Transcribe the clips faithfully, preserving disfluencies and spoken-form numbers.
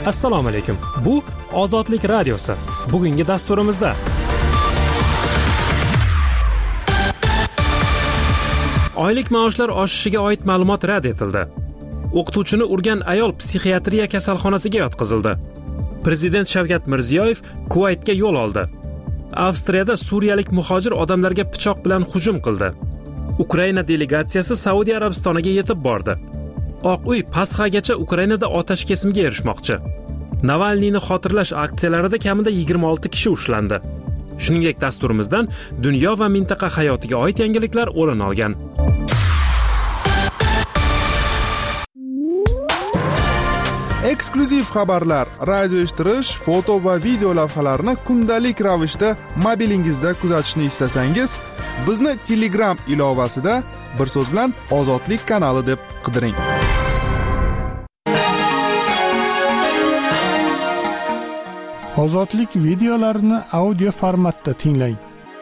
Assalomu alaykum. Bu Ozodlik radiosi. Bugungi dasturimizda oylik maoshlar oshishiga oid ma'lumot rad etildi. O'qituvchini urgan ayol psixiatriya kasalxonasiga yotqizildi. Prezident Shavkat Mirziyoyev Kuvaytga yo'l oldi. Avstriyada suriyalik muhojir odamlarga pichoq bilan hujum qildi. Ukraina delegatsiyasi Saudiya Arabistoniga yetib bordi. Oq uy Pasxagacha Ukrainada otash kesimga erishmoqchi. Navalniyni xotirlash aksiyalarida kamida yigirma olti kishi ushlandi. Shuningdek, dasturimizdan dunyo va mintaqa hayotiga oid yangiliklar o'rin olgan. Eksklyuziv xabarlar, radio eshittirish, foto va video lavhalarni kundalik ravishda mobilingizda kuzatishni istasangiz, bizni Telegram ilovasida bir so'z bilan Ozodlik kanali deb qidiring. Ozodlik videolarini audio formatda tinglang.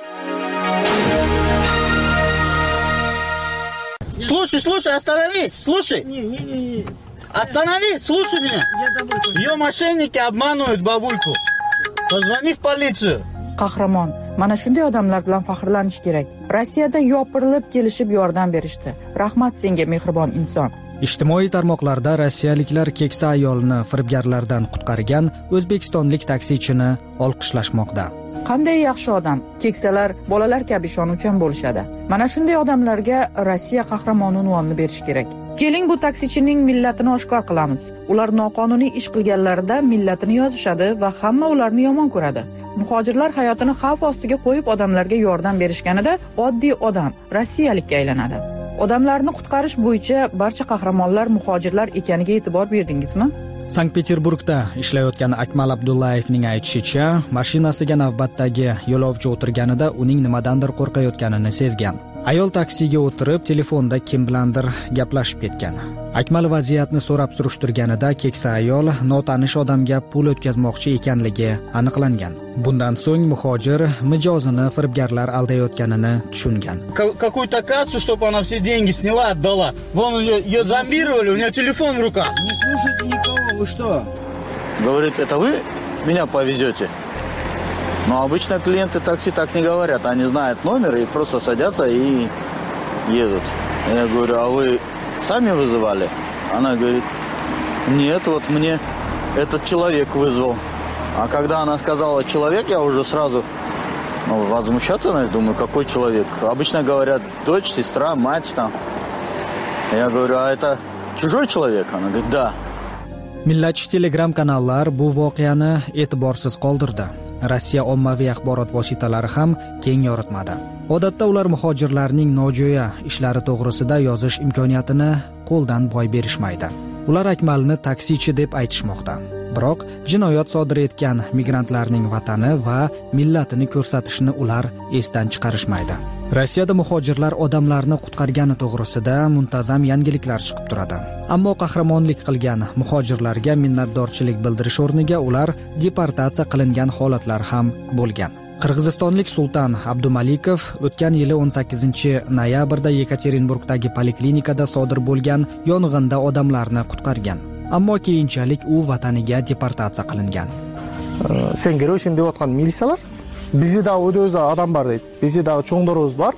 Слушай, слушай, остановись, слушай. Не, не, не, не. Остановись, слушай меня. Ее мошенники обманывают бабульку. Позвони в полицию. Qahramon, mana shunday odamlar bilan faxrlanish kerak. Rossiyada yopirilib kelishib yordam berishdi. Rahmat senga, mehribon inson. Ijtimoiy tarmoqlarda rossiyaliklar keksa ayolni firibgarlardan qutqargan o'zbekistonlik taksichini olqishlashmoqda. Qanday yaxshi odam. Keksalar bolalar kabi ishonuvchan bo'lishadi. Mana shunday odamlarga Rossiya qahramoni unvonini berish kerak. Keling, bu taksichining millatini oshkor qilamiz. Ular noqonuniy ish qilganlarida millatini yozishadi va hamma ularni yomon ko'radi. Muhojirlar hayotini xavf ostiga qo'yib odamlarga yordam berishganida oddiy odam rossiyalikka aylanadi. Odamlarni qutqarish bo'yicha barcha qahramonlar muhojirlar ekaniga e'tibor berdingizmi? Sankt-Peterburgda ishlayotgan Akmal Abdullayevning aytishicha, mashinasiga navbatdagi yo'lovchi o'tirganida uning nimadandir qo'rqayotganini sezgan. Ayol taksiga o'tirib, telefonda kim bilandir gaplashib ketgan. Akmal vaziyatni so'rab surishtirganida keksa ayol notanish odamga pul o'tkazmoqchi ekanligi aniqlangan. Bundan so'ng muhojir mijozini firibgarlar aldayotganini tushungan. Какую-то кассу, чтобы она все деньги сняла, отдала. Вон ее, ее зомбировали, у нее телефон в руках. Не слушайте никого, вы что? Говорит, это вы меня повезете? Но обычно клиенты такси так не говорят. Они знают номер и просто садятся и едут. Я говорю, а вы сами вызывали? Она говорит, нет, вот мне этот человек вызвал. А когда она сказала человек, я уже сразу ну, возмущаться, думаю, какой человек? Обычно говорят дочь, сестра, мать там. Я говорю, а это чужой человек? Она говорит, да. Millatchi Telegram kanallar bu voqeani e'tiborsiz qoldirdi. Rossiya ommaviy axborot vositalari ham keng yoritmadi. Odatda ular muhojirlarning nojo'ya ishlari to'g'risida yozish imkoniyatini qo'ldan boy berishmaydi. Ular Akmalni taksichi deb aytishmoqda. Biroq jinoyat sodir etgan migrantlarning vatani va millatini ko'rsatishni ular esdan chiqarishmaydi. Rossiyada muhojirlar odamlarni qutqargani to'g'risida muntazam yangiliklar chiqib turadi. Ammo qahramonlik qilgan muhojirlarga minnatdorchilik bildirish o'rniga ular deportatsiya qilingan holatlar ham bo'lgan. Qirg'izistonlik Sultan Abdumalikov o'tgan yili o'n sakkizinchi noyabrda Yekaterinburgdagi poliklinikada sodir bo'lgan yong'inda odamlarni qutqargan. Ammo keyinchalik u vataniga deportatsiya qilingan. Sen kerosin deyotgan militsiyalar bizde de o'z adam var deydi. Bizde de çoğunlarımız var.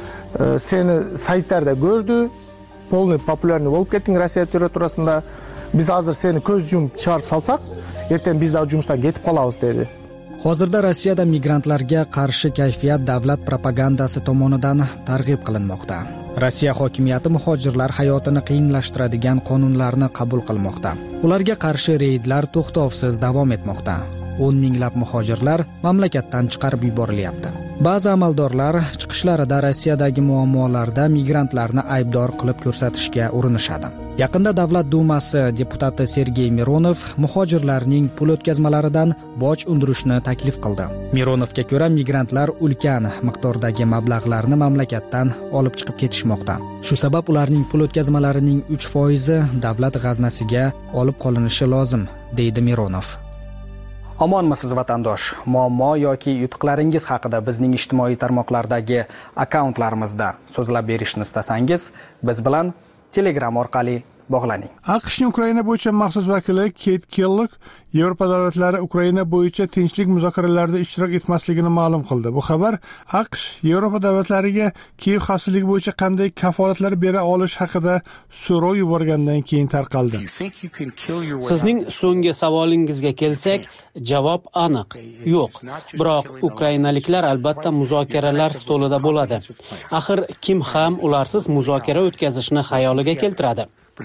Seni saytlarda gördü. Polni popülerni bo'lib ketding Rossiya territoriyasida. Biz hozir seni ko'z yumib chiqarib salsak, ertaga biz de jumishdan ketib qolamiz dedi. Hozirda Rossiyada migrantlarga qarshi kayfiyat davlat propagandasi tomonidan targ'ib qilinmoqda. Rossiya hokimiyati muhojirlar hayotini qiyinlashtiradigan qonunlarni qabul qilmoqda. Ularga qarshi reydlar to'xtovsiz davom etmoqda. o'n minglab muhojirlar mamlakatdan chiqarib yuborilyapti. Ba'zi amaldorlar chiqishlarida Rossiyadagi muammolarda migrantlarni aybdor qilib ko'rsatishga urinishadi. Yaqinda Davlat dumasi deputati Sergey Mironov muhojirlarning pul o'tkazmalaridan boj undirishni taklif qildi. Mironovga ko'ra, migrantlar ulkan miqdordagi mablag'larni mamlakatdan olib chiqib ketishmoqda. Shu sabab ularning pul o'tkazmalarining uch foizi davlat g'aznasiga olib qolinishi lozim, deydi Mironov. Omonmisiz vatandosh? Muammo yoki yutuqlaringiz haqida bizning ijtimoiy tarmoqlardagi akkauntlarimizda so'zlab berishni istasangiz, biz bilan Telegram orqali bog'laning. AQShning Ukraina bo'yicha maxsus vakili Keyt Kellogg Yevropa davlatlari Ukraina bo'yicha tinchlik muzokaralarida ishtirok etmasligini ma'lum qildi. Bu xabar AQSh Yevropa davlatlariga Kiyev xavfsizligi bo'yicha qanday kafolatlar bera olish haqida so'rov yuborgandan keyin tarqaldi. Sizning so'nggi savolingizga kelsak, javob aniq. Yo'q. Biroq ukrainaliklar albatta muzokaralar stolida bo'ladi. Axir kim ham ularsiz muzokara o'tkazishni xayoliga keltiradi?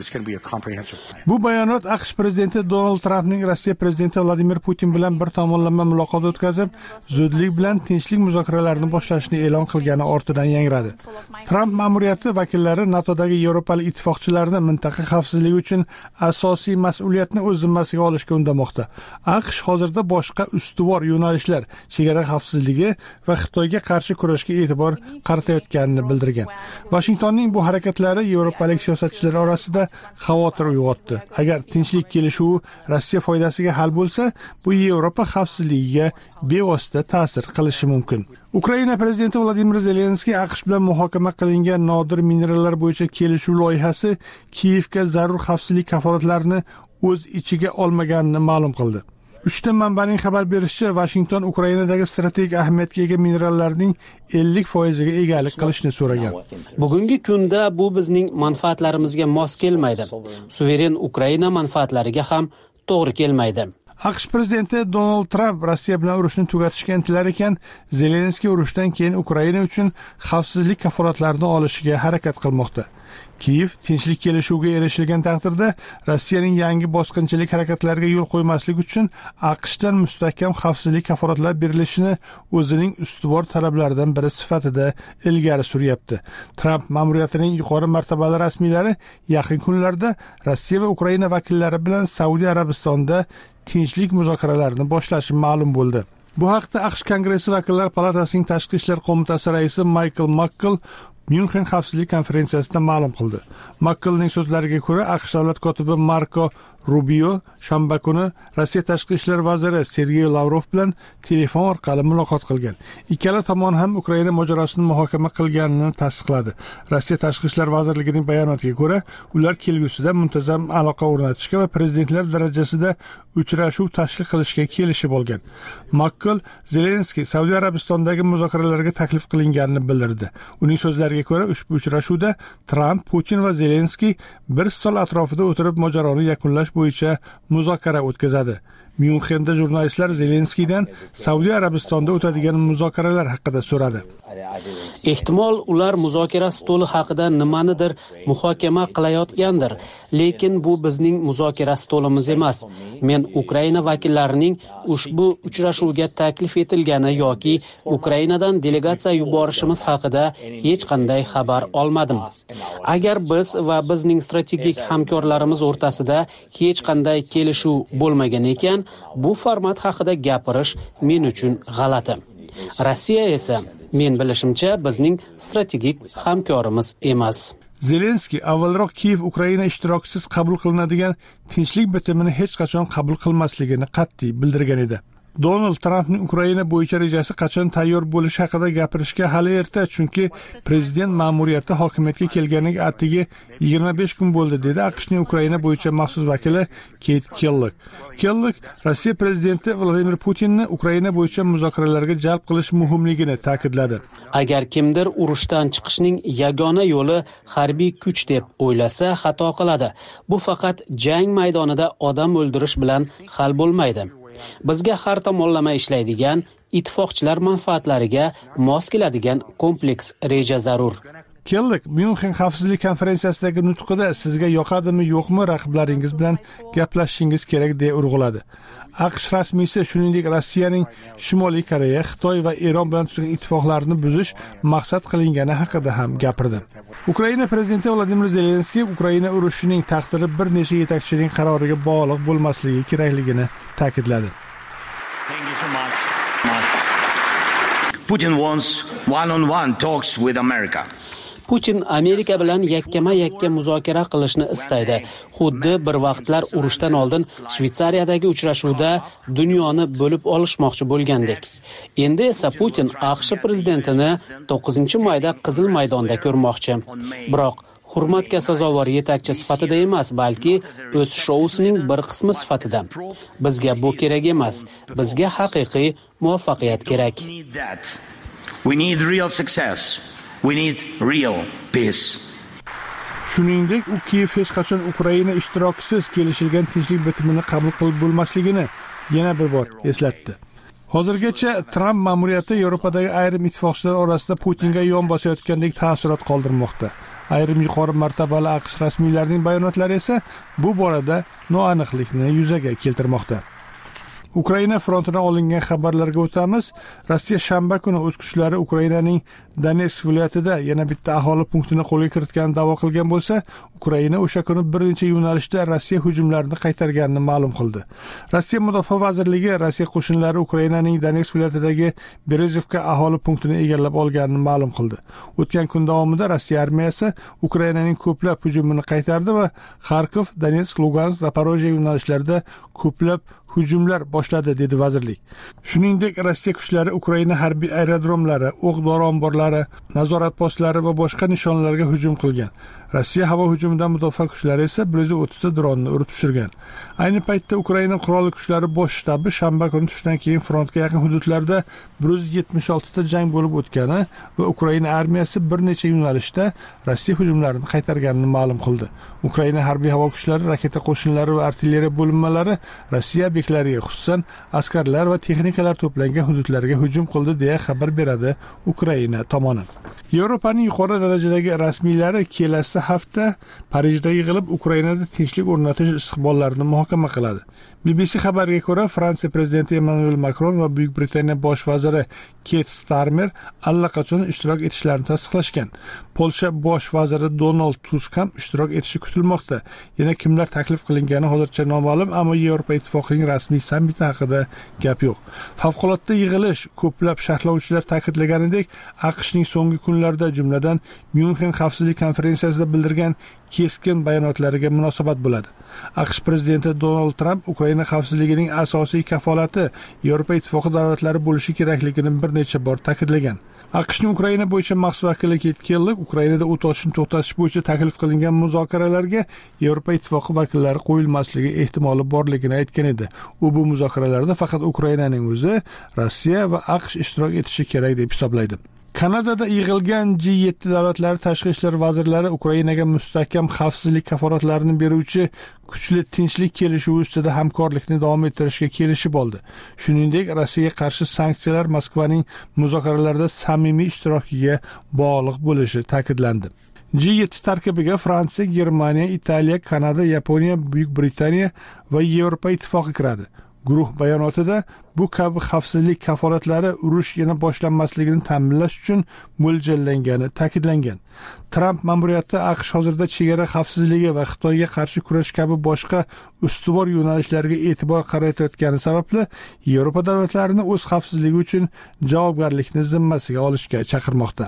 Bu bayonot AQSh prezidenti Donald Trampning Rossiya prezidenti Vladimir Putin bilan bir tomonlama muloqot o'tkazib, zudlik bilan tinchlik muzokaralarini boshlashni e'lon qilgani ortidan yangradi. Tramp ma'muriyati vakillari NATOdagi Yevropalik ittifoqchilarni mintaqa xavfsizligi uchun asosiy mas'uliyatni o'z zimmasiga olishga undamoqda. AQSh hozirda boshqa ustuvor yo'nalishlar, chegara xavfsizligi va Xitoyga qarshi kurashga e'tibor qaratayotganini bildirgan. Washingtonning bu harakatlari yevropalik siyosatchilar orasida xavotir uyg'otdi. Agar tinchlik kelishuvi Rossiya foydasiga hal bo'lsa, bu Yevropa xavfsizligiga bevosita ta'sir qilishi mumkin. Ukraina prezidenti Vladimir Zelenskiy AQSh bilan muhokama qilingan nodir minerallar bo'yicha kelishuv loyihasi Kiyevga zarur xavfsizlik kafolatlarini o'z ichiga olmaganini ma'lum qildi. Uchta manbaning xabar berishicha, Washington Ukrainadagi strategik ahamiyatga ega minerallarning ellik foiziga egalik qilishni so'ragan. Bugungi kunda bu bizning manfaatlarimizga mos kelmaydi. Suveren Ukraina manfaatlariga ham to'g'ri kelmaydi. AQSh prezidenti Donald Trump Rossiya bilan urushni tugatishga intilar ekan, Zelenskiy urushdan keyin Ukraina uchun xavfsizlik kafolatlarini olishiga harakat qilmoqda. Kiyev tinchlik kelishuviga erishilgan taqdirda Rossiyaning yangi bosqinchilik harakatlariga yo'l qo'ymaslik uchun AQShdan mustahkam xavfsizlik kafolatlar berilishini o'zining ustuvor talablaridan biri sifatida ilgari suryapti. Tramp ma'muriyatining yuqori martabali rasmiylari yaqin kunlarda Rossiya va Ukraina vakillari bilan Saudiya Arabistonida tinchlik muzokaralarini boshlashi ma'lum bo'ldi. Bu haqda AQSh Kongressi vakillar palatasining tashqi ishlar qo'mitasi raisi Michael McConnell Myunxen xavfsizlik konferensiyasida ma'lum qildi. McConnellning so'zlariga ko'ra, AQSh davlat kotibi Marko Rubio shanba kuni Rossiya tashqi ishlar vaziri Sergey Lavrov bilan telefon orqali muloqot qilgan. Ikkala tomon ham Ukraina mojarosini muhokama qilganini tasdiqladi. Rossiya tashqi ishlar vazirligining bayonotiga ko'ra, ular kelgusida muntazam aloqa o'rnatishga va prezidentlar darajasida uchrashuv tashkil qilishga kelishib olgan. McConnell Zelenskiy Saudiya Arabistonidagi muzokaralarga taklif qilinganini bildirdi. Uning so'zlariga ko'ra, ushbu uchrashuvda Tramp, Putin va Zelenskiy bir stol atrofida o'tirib mojaroni yakunlash bo'yicha muzokara o'tkazadi. Myunxenda jurnalistlar Zelenskiydan Saudiya Arabistonida o'tadigan muzokaralar haqida so'radi. Ehtimol ular muzokara stoli haqida nimanidir muhokama qilayotgandir, lekin bu bizning muzokara stolimiz emas. Men Ukraina vakillarining ushbu uchrashuvga taklif etilgani yoki Ukrainadan delegatsiya yuborishimiz haqida hech qanday xabar olmadim. Agar biz va bizning strategik hamkorlarimiz o'rtasida hech qanday kelishuv bo'lmagan ekan, bu format haqida gapirish men uchun g'alati. Rossiya esa men bilishimcha bizning strategik hamkorimiz emas. Zelenskiy avvalroq Kiyev Ukraina ishtirokisiz qabul qilinadigan tinchlik bitimini hech qachon qabul qilmasligini qat'iy bildirgan edi. Donald Trampning Ukraina bo'yicha rejasi qachon tayyor bo'lishi haqida gapirishga hali erta, chunki prezident ma'muriyati hokimiyatga kelganiga atigi yigirma besh kun bo'ldi, dedi AQShning Ukraina bo'yicha maxsus vakili Keyt Kellogg. Kellogg Rossiya prezidenti Vladimir Putinni Ukraina bo'yicha muzokaralarga jalb qilish muhimligini ta'kidladi. Agar kimdir urushdan chiqishning yagona yo'li harbiy kuch deb o'ylasa, xato qiladi. Bu faqat jang maydonida odam o'ldirish bilan hal bo'lmaydi. Bizga har tomonlama ishlaydigan, ittifoqchilar manfaatlariga mos keladigan kompleks reja zarur. Kellogg Myunxen xavfsizlik konferensiyasidagi nutqida sizga yoqadimi yo'qmi raqiblaringiz bilan gaplashishingiz kerak deya urg'uladi. AQSh rasmiysi shuningdek Rossiyaning Shimoliy Koreya, Xitoy va Eron bilan tuzgan ittifoqlarini buzish maqsad qilingani haqida ham gapirdi. Ukraina prezidenti Vladimir Zelenskiy Ukraina urushining taqdiri bir necha yetakchining qaroriga bog'liq bo'lmasligi kerakligini ta'kidladi. Putin wants one-on-one talks with America. Putin Amerika bilan yakkama-yakka muzokara qilishni istaydi. Xuddi bir vaqtlar urushdan oldin Shvetsariyadagi uchrashuvda dunyoni bo'lib olishmoqchi bo'lgandek. Endi esa Putin AQSh prezidentini to'qqizinchi mayda Qizil maydonda ko'rmoqchi. Biroq hurmatga sazovor yetakchi sifatida emas, balki o'z shousining bir qismi sifatida. Bizga bu kerak emas. Bizga haqiqiy muvaffaqiyat kerak. We need real success. We need real peace. Shuningdek, u Kiyev hech qachon Ukraina ishtirokisiz kelishilgan tinchlik bitimini qabul qilib bo'lmasligini yana bir bor eslatdi. Hozirgacha Tramp ma'muriyati Yevropadagi ayrim ittifoqchilar orasida Putinga yon bosayotgandek taassurot qoldirmoqda. Ayrim yuqori martabali AQSh rasmiylarining bayonotlari esa bu borada noaniqlikni yuzaga keltirmoqda. Ukraina frontidan olingan xabarlarga o'tamiz. Rossiya shanba kuni o'z kuchlari Ukrainaning Donetsk viloyatida yana bitta aholi punktini qo'lga kiritganini da'vo qilgan bo'lsa, Ukraina o'sha kuni bir necha yo'nalishda Rossiya hujumlarini qaytarganini ma'lum qildi. Rossiya Mudofaa vazirligi Rossiya qo'shinlari Ukrainaning Donetsk viloyatidagi Berezovka aholi punktini egallab olganini ma'lum qildi. O'tgan kun davomida Rossiya armiyasi Ukrainaning ko'plab hujumini qaytardi va Kharkov, Donetsk, Lugansk, Zaporojye yo'nalishlarida ko'plab hujumlar boshladi, dedi vazirlik. Shuningdek, Rossiya kuchlari Ukraina harbiy aerodromlari, o'q-dori omborlari, nazorat postlari va boshqa nishonlarga hujum qilgan. Rossiya havo hujumidan mudofaa kuchlari esa bir yuz o'ttiz ta dronni urib tushirgan. Ayni paytda Ukraina qurolli kuchlari bosh shtabi shanba kuni tushdan keyin frontga yaqin hududlarda bir yuz yetmish olti ta jang bo'lib o'tgani va Ukraina armiyasi bir necha yo'nalishda Rossiya hujumlarini qaytarganini ma'lum qildi. Ukraina harbiy havo kuchlari, raketa qo'shinlari va artilleriya bo'linmalari Rossiya ob'ektlariga, xususan askarlar va texnikalar to'plangan hududlarga hujum qildi, deya xabar beradi Ukraina tomoni. Yevropaning yuqori darajadagi rasmiylari kelasi hafta Parijda yig'ilib Ukrainada tinchlik o'rnatish istiqbollarini muhokama qiladi. B B C xabariga ko'ra, Fransiya prezidenti Emmanuel Macron va Buyuk Britaniya bosh vaziri Keir Starmer allaqachon ishtirok etishlarini tasdiqlashgan. Polsha bosh vaziri Donald Tusk ham ishtirok etishi kutilmoqda. Yana kimlar taklif qilingani hozircha noma'lum, ammo Yevropa ittifoqining rasmiy sammiti haqida gap yo'q. Favqulodda yig'ilish ko'plab sharhlovchilar ta'kidlaganidek, AQShning so'nggi kunlarda, jumladan Myunxen xavfsizlik konferensiyasida bildirgan keskin bayonotlariga munosabat bo'ladi. AQSh prezidenti Donald Trump Ukraina xavfsizligining asosiy kafolati Yevropa ittifoqi davlatlari bo'lishi kerakligini bir necha bor ta'kidlagan. AQShning Ukraina bo'yicha maxsus vakili Kit Kelly Ukrainada o't ochishni to'xtatish bo'yicha taklif qilingan muzokaralarga Yevropa ittifoqi vakillari qo'yilmasligi ehtimoli borligini aytgan edi. U bu muzokaralarda faqat Ukrainaning o'zi, Rossiya va AQSh ishtirok etishi kerak deb hisoblaydi. Kanadada yig'ilgan G yetti davlatlari tashqi ishlar vazirlari Ukrainaga mustahkam xavfsizlik kafolatlarini beruvchi kuchli tinchlik kelishuvi ustida hamkorlikni davom ettirishga kelishib oldi. Shuningdek, Rossiyaga qarshi sanksiyalar Moskvaning muzokaralarda samimiy ishtirokiga bog'liq bo'lishi ta'kidlandi. G yetti tarkibiga Fransiya, Germaniya, Italiya, Kanada, Yaponiya, Buyuk Britaniya va Yevropa ittifoqi kiradi. Guruh bayonotida bu kabi xavfsizlik kafolatlari urush yana boshlanmasligini ta'minlash uchun mo'ljallangani ta'kidlangan. Tramp ma'muriyati AQSh hozirda chegara xavfsizligi va Xitoyga qarshi kurash kabi boshqa ustuvor yo'nalishlarga e'tibor qaratayotgani sababli Yevropa davlatlarini o'z xavfsizligi uchun javobgarlikni zimmasiga olishga chaqirmoqda.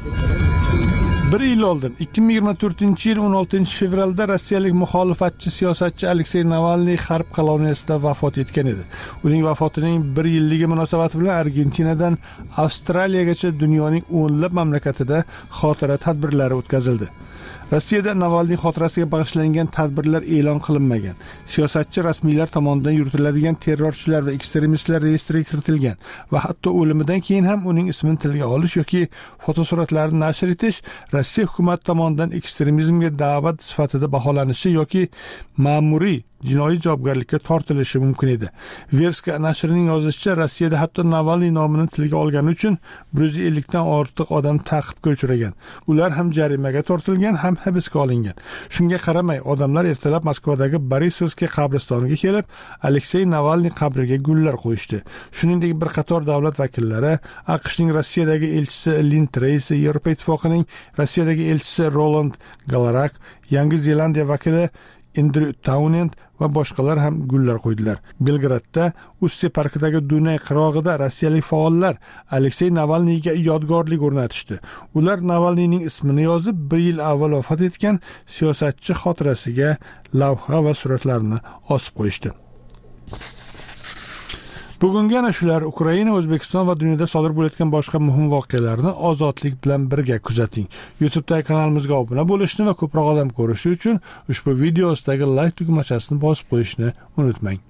Bir yil oldin, ikki ming yigirma to'rtinchi yil o'n oltinchi fevralda rossiyalik muxolifatchi siyosatchi Aleksey Navalniy harb koloniyasida vafot etgan edi. Uning vafotining bir yilligi munosabati bilan Argentinadan Avstraliyagacha dunyoning o'nlab mamlakatida xotira tadbirlari o'tkazildi. Rossiyada Navalniy xotirasiga bag'ishlangan tadbirlar e'lon qilinmagan. Siyosatchi rasmiylar tomonidan yuritiladigan terrorchilar va ekstremistlar reyestriga kiritilgan va hatto o'limidan keyin ham uning ismini tilga olish yoki fotosuratlarini nashr etish Rossiya hukumati tomonidan ekstremizmga da'vat sifatida baholanishi yoki ma'muriy jinoiy javobgarlikka tortilishi mumkin edi. Verska nashrining yozishicha, Rossiyada hatto Navalniy nomini tilga olgani uchun bir yuz ellik dan ortiq odam ta'qibga uchragan. Ular ham jarimaga tortilgan, ham hibsga olingan. Shunga qaramay, odamlar ertalab Moskvadagi Borisovskiy qabristoniga kelib, Aleksey Navalniy qabriga gullar qo'yishdi. Shuningdek, bir qator davlat vakillari, AQShning Rossiyadagi elchisi Lin Tracy, Yevropa ittifoqining Rossiyadagi elchisi Roland Galarak, Yangi Zelandiya vakili Andrew Townend va boshqalar ham gullar qo'ydilar. Belgradda Usti parkidagi Dunay qirog'ida rossiyalik faollar Aleksey Navalniyga yodgorlik o'rnatishdi. Ular Navalniyning ismini yozib, bir yil avval vafot etgan siyosatchi xotirasiga lavha va suratlarni osib qo'yishdi. Bugungi ana shular Ukraina, O'zbekiston va dunyoda sodir bo'layotgan boshqa muhim voqealarni ozodlik bilan birga kuzating. YouTube'dagi kanalimizga obuna bo'lishni va ko'proq odam ko'rishi uchun ushbu video ostidagi like tugmachasini bosib qo'yishni unutmang.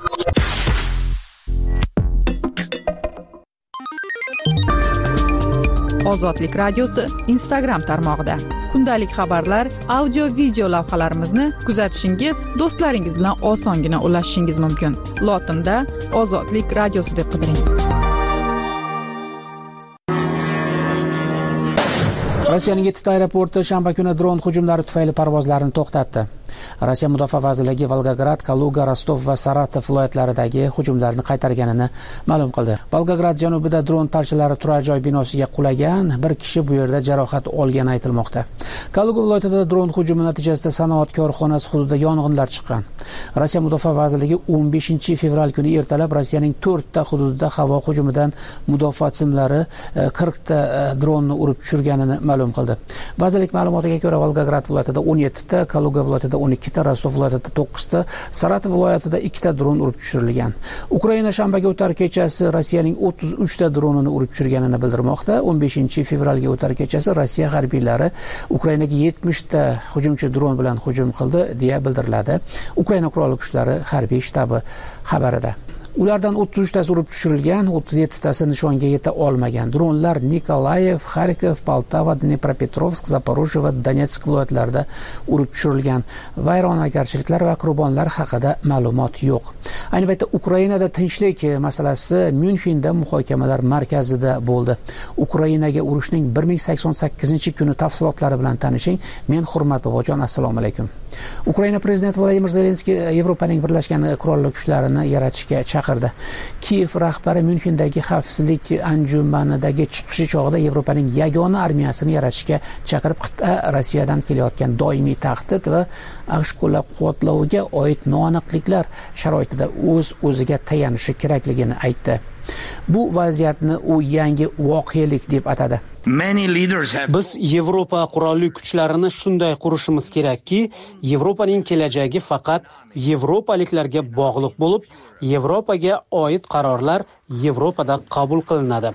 Ozodlik radiosi Instagram tarmog'ida kundalik xabarlar, audio video lavhalarimizni kuzatishingiz, do'stlaringiz bilan osongina ulashishingiz mumkin. Lotinda Ozodlik radiosi deb qidiring. Rossiyaning yettita aeroporti shanba kuni dron hujumlari tufayli parvozlarni to'xtatdi. Rossiya Mudofaa vazirligi Volgograd, Kaluga, Rostov va Saratov viloyatlaridagi hujumlarni qaytarganini ma'lum qildi. Volgograd janubida dron parchalari turar joy binosiga qulagan, bir kishi bu yerda jarohat olgani aytilmoqda. Kaluga viloyatida dron hujumi natijasida sanoat korxonasi hududida yong'inlar chiqqan. Rossiya Mudofaa vazirligi o'n beshinchi fevral kuni ertalab Rossiyaning to'rtta hududida havo hujumidan mudofaa tizimlari qirqta dronni urib tushirganini ma'lum qildi. Vazirlik ma'lumotiga ko'ra Volgograd viloyatida o'n yettita, Kaluga viloyatida o'n ikkita, Rostov viloyatida to'qqizta, Saratov viloyatida ikkita dron urib tushirilgan. Ukraina shanbaga o'tar kechasi Rossiyaning o'ttiz uchta dronini urib tushirganini bildirmoqda. o'n beshinchi fevralga o'tar kechasi Rossiya harbiylari Ukrainaga yetmishta hujumchi dron bilan hujum qildi deya bildiriladi. Ukraina qurolli kuchlari harbiy shtabi xabarida. Ulardan o'ttiz uchtasi urib tushirilgan, o'ttiz yettitasi nishonga yeta olmagan. Dronlar Nikolayev, Kharkiv, Poltava, Dnepropetrovsk, Zaporojye va Donetsk viloyatlarida urib tushirilgan. Vayronagarchiliklar va qurbonlar haqida ma'lumot yo'q. Ayni paytda Ukrainada tinchlik masalasi Myunxenda muhokamalar markazida bo'ldi. Ukrainaga urushning bir ming sakson sakkizinchi kuni tafsilotlari bilan tanishing. Men Hurmat bobojon, assalomu alaykum. Ukraina prezidenti Vladimir Zelenskiy Yevropaning birlashgan qurolli kuchlarini yaratishga chaqirdi. Kiyev rahbari Myunxendagi xavfsizlik anjumanidagi chiqishi chog'ida Yevropaning yagona armiyasini yaratishga chaqirib, qit'a Rossiyadan kelayotgan doimiy tahdid va AQSh qo'llab-quvvatloviga oid noaniqliklar sharoitida o'z o'ziga tayanishi kerakligini aytdi. Bu vaziyatni u yangi voqelik deb atadi. Biz Yevropa qurolli kuchlarini shunday qurishimiz kerakki, Yevropaning kelajagi faqat yevropaliklarga bog'liq bo'lib, Yevropaga oid qarorlar Yevropada qabul qilinadi.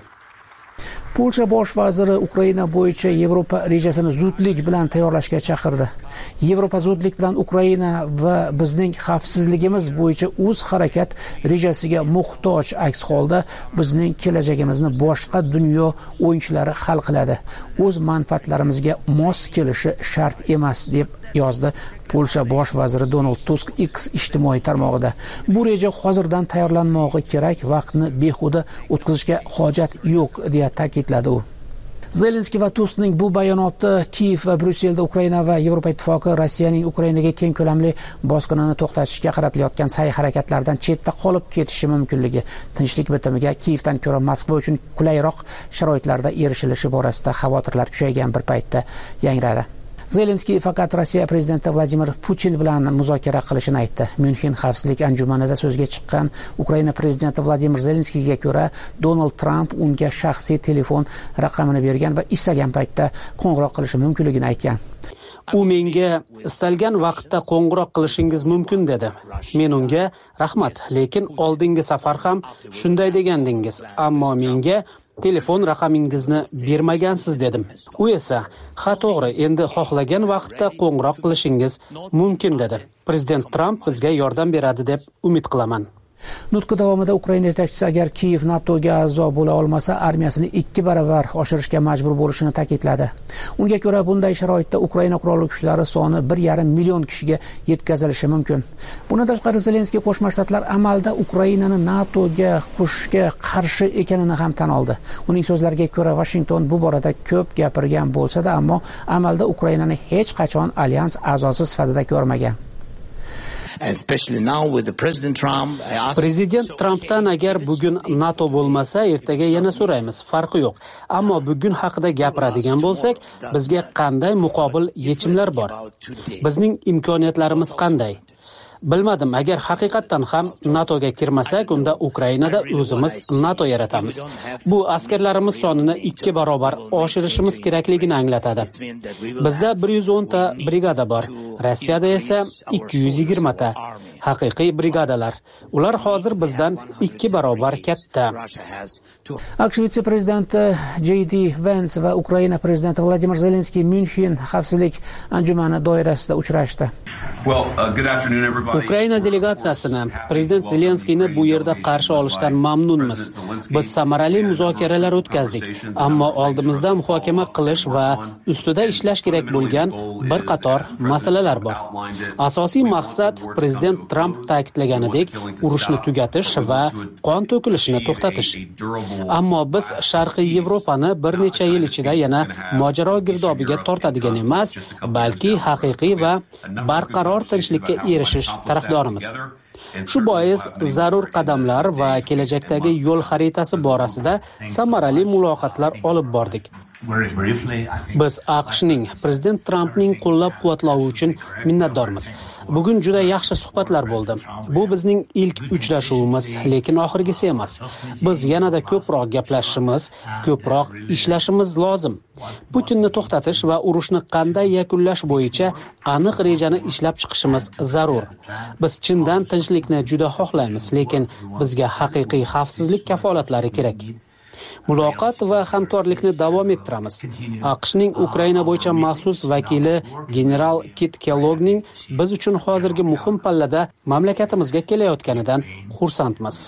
Polsha bosh vaziri Ukraina bo'yicha Yevropa rejasini zudlik bilan tayyorlashga chaqirdi. Yevropa zudlik bilan Ukraina va bizning xavfsizligimiz bo'yicha o'z harakat rejasiga muhtoj, aks holda bizning kelajagimizni boshqa dunyo o'yinchilari hal qiladi. O'z manfaatlarimizga mos kelishi shart emas, deb yozdi Polsha bosh vaziri Donald Tusk X ijtimoiy tarmog'ida. Bu reja hozirdan tayyorlanmog'i kerak, vaqtni behuda o'tkazishga hojat yo'q, deya ta'kidladi u. Zelenskiy va Tuskning bu bayonoti Kiyev va Bryusselda Ukraina va Yevropa ittifoqi Rossiyaning Ukrainaga keng ko'lamli bosqinini to'xtatishga qaratilayotgan sa'y-harakatlardan chetda qolib ketishi mumkinligi, tinchlik bitimiga Kiyevdan ko'ra Moskva uchun qulayroq sharoitlarda erishilishi borasida xavotirlar kuchaygan bir paytda yangradi. Zelenskiy faqat Rossiya prezidenti Vladimir Putin bilan muzokara qilishini aytdi. Myunxen xavfsizlik anjumanida so'zga chiqqan Ukraina prezidenti Vladimir Zelenskiyga ko'ra, Donald Trump unga shaxsiy telefon raqamini bergan va istagan paytda qo'ng'iroq qilishi mumkinligini aytgan. U menga istalgan vaqtda qo'ng'iroq qilishingiz mumkin dedi. Men unga rahmat, lekin oldingi safar ham shunday degandingiz, ammo menga telefon raqamingizni bermagansiz dedim. U esa, ha to'g'ri, endi xohlagan vaqtda qo'ng'iroq qilishingiz mumkin dedi. Prezident Trump bizga yordam beradi deb umid qilaman. Nutqi davomida Ukraina yetakchisi agar Kiyev NATOga a'zo bo'la olmasa, armiyasini ikki baravar oshirishga majbur bo'lishini ta'kidladi. Unga ko'ra, bunday sharoitda Ukraina qurolli kuchlari soni bir yarim million kishiga yetkazilishi mumkin. Bundan tashqari Zelenskiy Qo'shma Shtatlar amalda Ukrainani NATOga qo'shishga qarshi ekanini ham tan oldi. Uning so'zlariga ko'ra, Washington bu borada ko'p gapirgan bo'lsa-da, ammo amalda Ukrainani hech qachon alyans a'zosi sifatida ko'rmagan. Prezident Trampdan agar bugun NATO bo'lmasa, ertaga yana so'raymiz, farqi yo'q. Ammo bugun haqida gapiradigan bo'lsak, bizga qanday muqobil yechimlar bor? Bizning imkoniyatlarimiz qanday? Bilmadim, agar haqiqatdan ham NATOga kirmasak, unda Ukrainada o'zimiz NATO yaratamiz. Bu askarlarimiz sonini ikki barobar oshirishimiz kerakligini anglatadi. Bizda bir yuz o'n ta brigada bor, Rossiyada esa ikki yuz yigirma ta. haqiqiy brigadalar. Ular hozir bizdan ikki barobar katta. AQSh vitse-prezidenti J D Vance va Ukraina prezidenti Vladimir Zelenskiy Myunxen xavfsizlik anjumani doirasida uchrashdi. Ukraina delegatsiyasini prezident Zelenskiyni bu yerda qarshi olishdan mamnunmiz. Biz samarali muzokaralar o'tkazdik, ammo oldimizda muhokama qilish va ustida ishlash kerak bo'lgan bir qator masalalar bor. Asosiy maqsad prezident Tramp ta'kidlaganidek urushni tugatish va qon to'kilishini to'xtatish. Ammo biz Sharqiy Yevropani bir necha yil ichida yana mojaro girdobiga tortadigan emas, balki haqiqiy va barqaror tinchlikka erishish tarafdorimiz. Shu bois zarur qadamlar va kelajakdagi yo'l xaritasi borasida samarali muloqotlar olib bordik. Biz AQShning prezident Trampning qo'llab-quvvatlovi uchun minnatdormiz. Bugun juda yaxshi suhbatlar bo'ldi. Bu bizning ilk uchrashuvimiz, lekin oxirgisi emas. Biz yanada ko'proq gaplashishimiz, ko'proq ishlashimiz lozim. Putinni to'xtatish va urushni qanday yakunlash bo'yicha aniq rejani ishlab chiqishimiz zarur. Biz chindan tinchlikni juda xohlaymiz, lekin bizga haqiqiy xavfsizlik kafolatlari kerak. Muloqot va hamkorlikni davom ettiramiz. AQShning Ukraina bo'yicha maxsus vakili general Kit Kellogning biz uchun hozirgi muhim pallada mamlakatimizga kelayotganidan xursandmiz.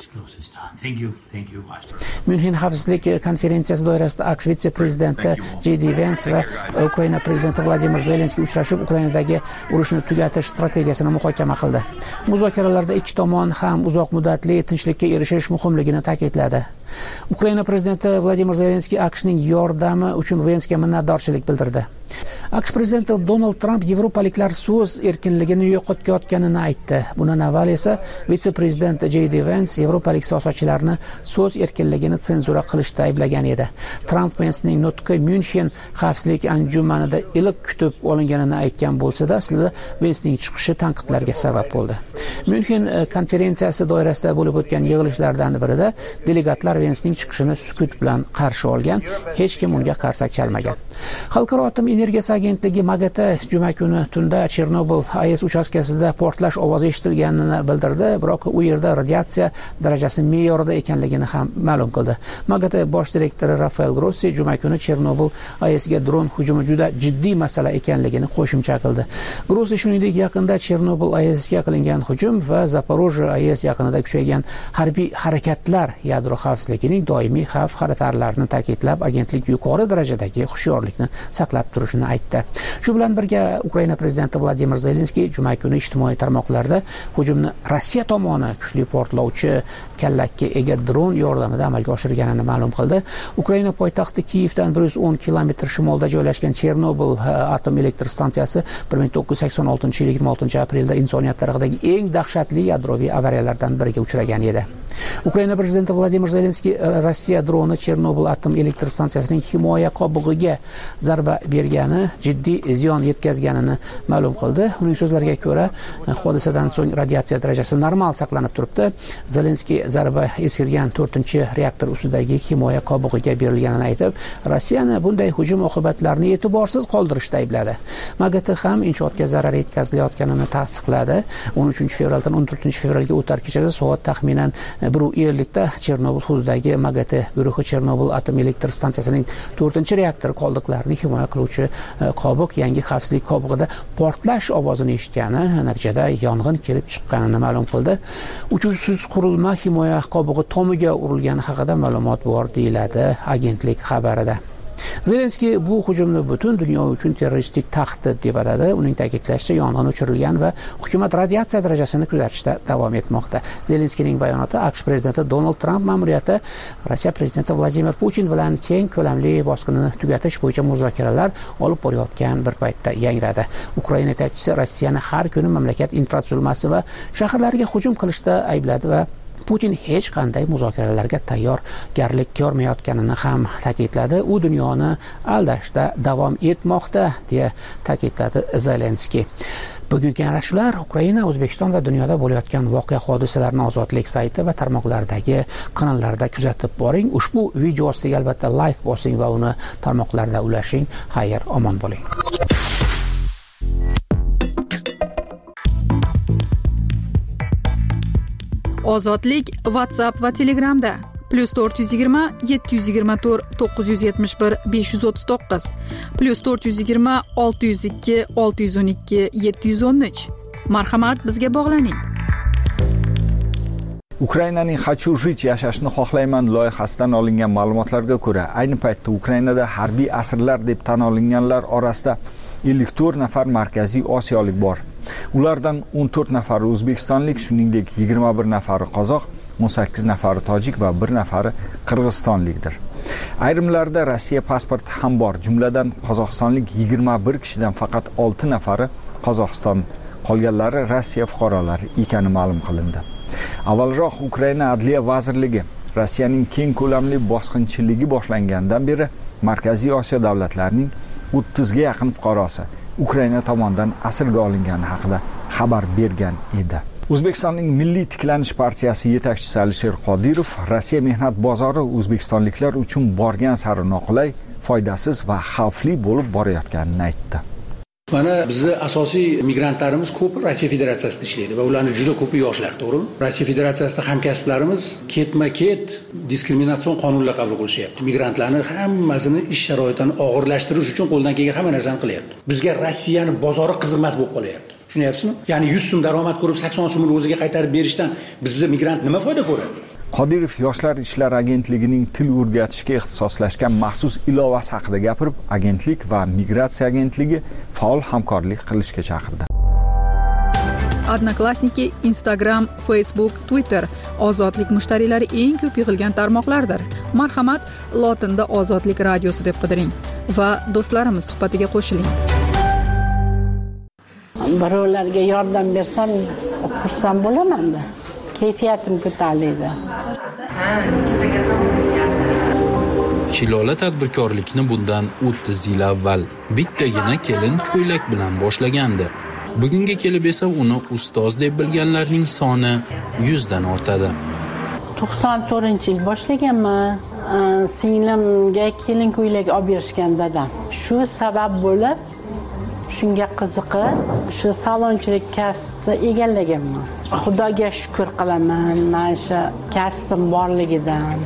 Myunxen xavfsizlik konferensiyasi doirasida AQSh vitse-prezidenti J D Vance va Ukraina prezidenti Vladimir Zelenskiy uchrashib, Ukrainadagi urushni tugatish strategiyasini muhokama qildi. Muzokaralarda ikki tomon ham uzoq muddatli tinchlikka erishish muhimligini ta'kidladi. Ukraina prezidenti Vladimir Zelenskiy AQShning yordami uchun Venska minnatdorchilik bildirdi. AQSh prezidenti Donald Trump yevropaliklar so'z erkinligini yo'qotayotganini aytdi. Bundan avval esa vitse-prezident J D Vance yevropalik siyosatchilarni so'z erkinligini senzura qilishda ayblagan edi. Trump Vancening nutqi Myunxen xavfsizlik anjumanida iliq kutib olinganini aytgan bo'lsa-da, aslida Vancening chiqishi tanqidlarga sabab bo'ldi. Myunxen konferensiyasi doirasida bo'lib o'tgan yig'ilishlardan birida delegatlar Vancening chiqishini sukut bilan qarshi olgan, hech kim unga qarsak chalmagan. Xalqaro atom energiyasi agentligi MAGATA juma kuni tunda Chernobil A E S uchastkasida portlash ovozi eshitilganini bildirdi, biroq u yerda radiatsiya darajasi me'yorida ekanligini ham ma'lum qildi. MAGATA bosh direktori Rafael Grossi juma kuni Chernobil A E S ga dron hujumi juda jiddiy masala ekanligini qo'shimcha qildi. Grossi shuningdek yaqinda Chernobil A E S ga qilingan hujum va Zaporojye A E S yaqinida kuchaygan harbiy harakatlar yadro xavfsizligining doimiy xavf xatarlarini ta'kidlab, agentlik yuqori darajadagi hushyorlikni saqlab turishini aytdi. Shu bilan birga Ukraina prezidenti Vladimir Zelenskiy juma kuni ijtimoiy tarmoqlarda hujumni Rossiya tomoni kuchli portlovchi kallakka ega dron yordamida amalga oshirganini ma'lum qildi. Ukraina poytaxti Kiyevdan bir yuz o'n kilometr shimolda joylashgan Chernobil atom elektr stansiyasi bir ming to'qqiz yuz sakson oltinchi yil yigirma oltinchi aprelda insoniyat tarixidagi eng dahshatli yadroviy avariyalardan biriga uchragan edi. Ukraina prezidenti Vladimir Zelenskiy Rossiya droni Chernobil atom elektr stansiyasining himoya qobig'iga zarba bergani, jiddiy ziyon yetkazganini ma'lum qildi. Uning so'zlariga ko'ra, hodisadan so'ng radiatsiya darajasi normal saqlanib turibdi. Zelenskiy zarba eskirgan to'rtinchi reaktor ustidagi himoya qobig'iga berilganini aytib, Rossiyani bunday hujum oqibatlarini e'tiborsiz qoldirishda aybladi. MAGATA ham inshootga zarar yetkazilayotganini tasdiqladi. o'n uchinchi fevraldan o'n to'rtinchi fevralga o'tar kechasi soat taxminan bir ellikda Chernobil hududidagi MAGATA guruhi Chernobil atom elektr stansiyasining to'rtinchi reaktor qoldiqlarini himoya qiluvchi qobiq yangi xavfsizlik qobig'ida portlash ovozini eshitgani, natijada yong'in kelib chiqqanini ma'lum qildi. Uchuvchisiz qurilma himoya qobig'i tomiga urilgani haqida ma'lumot bor deyiladi agentlik xabarida. Zelenskiy bu hujumni butun dunyo uchun terroristik tahdid deb atadi. Uning ta'kidlashicha, yong'in o'chirilgan va hukumat radiatsiya darajasini kuzatishda davom etmoqda. Zelenskiyning bayonoti AQSh prezidenti Donald Trump ma'muriyati Rossiya prezidenti Vladimir Putin bilan keng ko'lamli bosqinni tugatish bo'yicha muzokaralar olib borayotgan bir paytda yangradi. Ukraina yetakchisi Rossiyani har kuni mamlakat infratuzilmasi va shaharlariga hujum qilishda aybladi va Putin hech qanday muzokaralarga tayyorgarlik ko'rmayotganini ham ta'kidladi. U dunyoni aldashda davom etmoqda, deya ta'kidladi Zelenskiy. Bugungi yarashuvlar Ukraina, O'zbekiston va dunyoda bo'layotgan voqea hodisalarni Ozodlik sayti va tarmoqlardagi kanallarda kuzatib boring. Ushbu video ostiga albatta like bosing va uni tarmoqlarda ulashing. Xayr, omon bo'ling. Ozodlik WhatsApp va Telegramda plus to'rt yuz yigirma yetti yuz yigirma to'rt to'qqiz yuz yetmish bir besh yuz o'ttiz to'qqiz plus to'rt yuz yigirma olti yuz ikki olti yuz o'n ikki yetti yuz o'n uch. Marhamat, bizga bog'laning. Ukrainaning "Хочу жить" yashashni xohlayman loyihasidan olingan ma'lumotlarga ko'ra, ayni paytda Ukrainada harbiy asirlar deb tan olinganlar orasida ellik to'rt nafar markaziy osiyolik bor. Ulardan o'n to'rt nafari o'zbekistonlik, shuningdek yigirma bir nafari qozoq, o'n sakkiz nafari tojik va bir nafari qirg'izistonlikdir. Ayrimlarda Rossiya pasporti ham bor. Jumladan qozog'istonlik yigirma bir kishidan faqat olti nafari Qozog'iston, qolganlari Rossiya fuqarolari ekani ma'lum qilindi. Avvalroq Ukraina Adliya vazirligi Rossiyaning keng ko'lamli bosqinchiligi boshlangandan beri Markaziy Osiyo davlatlarining o'ttizga yaqin fuqarosi Ukraina tomonidan asirga olingani haqida xabar bergan edi. O'zbekistonning Milliy tiklanish partiyasi yetakchisi Alisher Qodirov Rossiya mehnat bozori o'zbekistonliklar uchun borgan sari noqulay, foydasiz va xavfli bo'lib borayotganini aytdi. Mana bizni asosiy migrantlarimiz ko'p Rossiya Federatsiyasida ishlaydi va ularning juda ko'pi yoshlar, to'g'rimi? Rossiya Federatsiyasida hamkasblarimiz ketma-ket diskriminatsion qonunlar qabul qilishyapti. Migrantlarning hammasini ish sharoitini og'irlashtirish uchun qo'ldan kelgan hamma narsani qilyapti. Bizga Rossiyani bozori qiziqmas bo'lib qolyapti. Tushunyapsizmi? Ya'ni yuz so'm daromad ko'rib sakson so'mni o'ziga qaytarib berishdan bizga migrant nima foyda ko'radi? Qodirov Yoshlar ishlari agentligining til o'rgatishga ixtisoslashgan maxsus ilovasi haqida gapirib, agentlik va migratsiya agentligi faol hamkorlik qilishga chaqirdi. Odnoklassniki, Instagram, Facebook, Twitter ozodlik mushtariylari eng ko'p yig'ilgan tarmoqlardir. Marhamat, lotinda Ozodlik radiosi deb qidiring va do'stlarimiz suhbatiga qo'shiling. Birovlarga yordam bersam, xursand bo'laman-da. Kayfiyatim ko'tariladi. Hilola tadbirkorlikni bundan o'ttiz yil avval bittagina kelin ko'ylak bilan boshlagandi. Bugunga kelib esa uni ustoz deb bilganlarning soni yuzdan ortadi. to'qson to'rtinchi yil boshlaganman. Singlimga kelin ko'ylak olib berishgan dadam. Shu sabab bo'lib, shunga qiziqib, shu salonchilik kasbni egallaganman. Xudoga shukr qilaman, mana shu kasbim borligidan.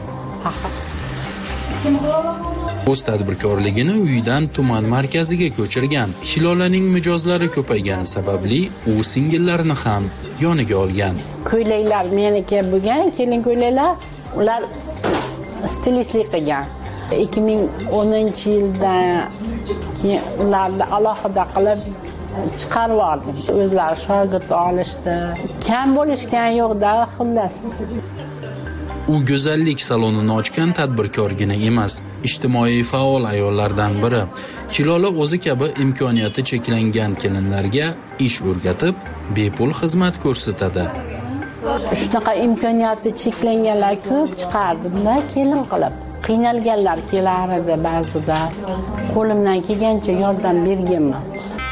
O'z tadbirkorligini uyidan tuman markaziga ko'chirgan. Hilolaning mijozlari ko'paygani sababli u singillarini ham yoniga olgan. Ko'ylaklar meniki bo'lgan, kelin ko'ylaklar, ular stilistlik qilgan. ikki ming o'ninchi yilda keyin ularni alohida qilib chiqarib oldim. O'zlari shogird olishdi. Kam bo'lishgan yo'q-da, xullas. U go'zallik salonini ochgan tadbirkorgina emas, ijtimoiy faol ayollardan biri. Hilola o'zi kabi imkoniyati cheklangan kelinlarga ish o'rgatib, bepul xizmat ko'rsatadi. Shunaqa imkoniyati cheklanganlar ko'p chiqardim-da, kelin qilib. Qiynalganlar kelar edi ba'zida. Qo'limdan kelgancha yordam berganman.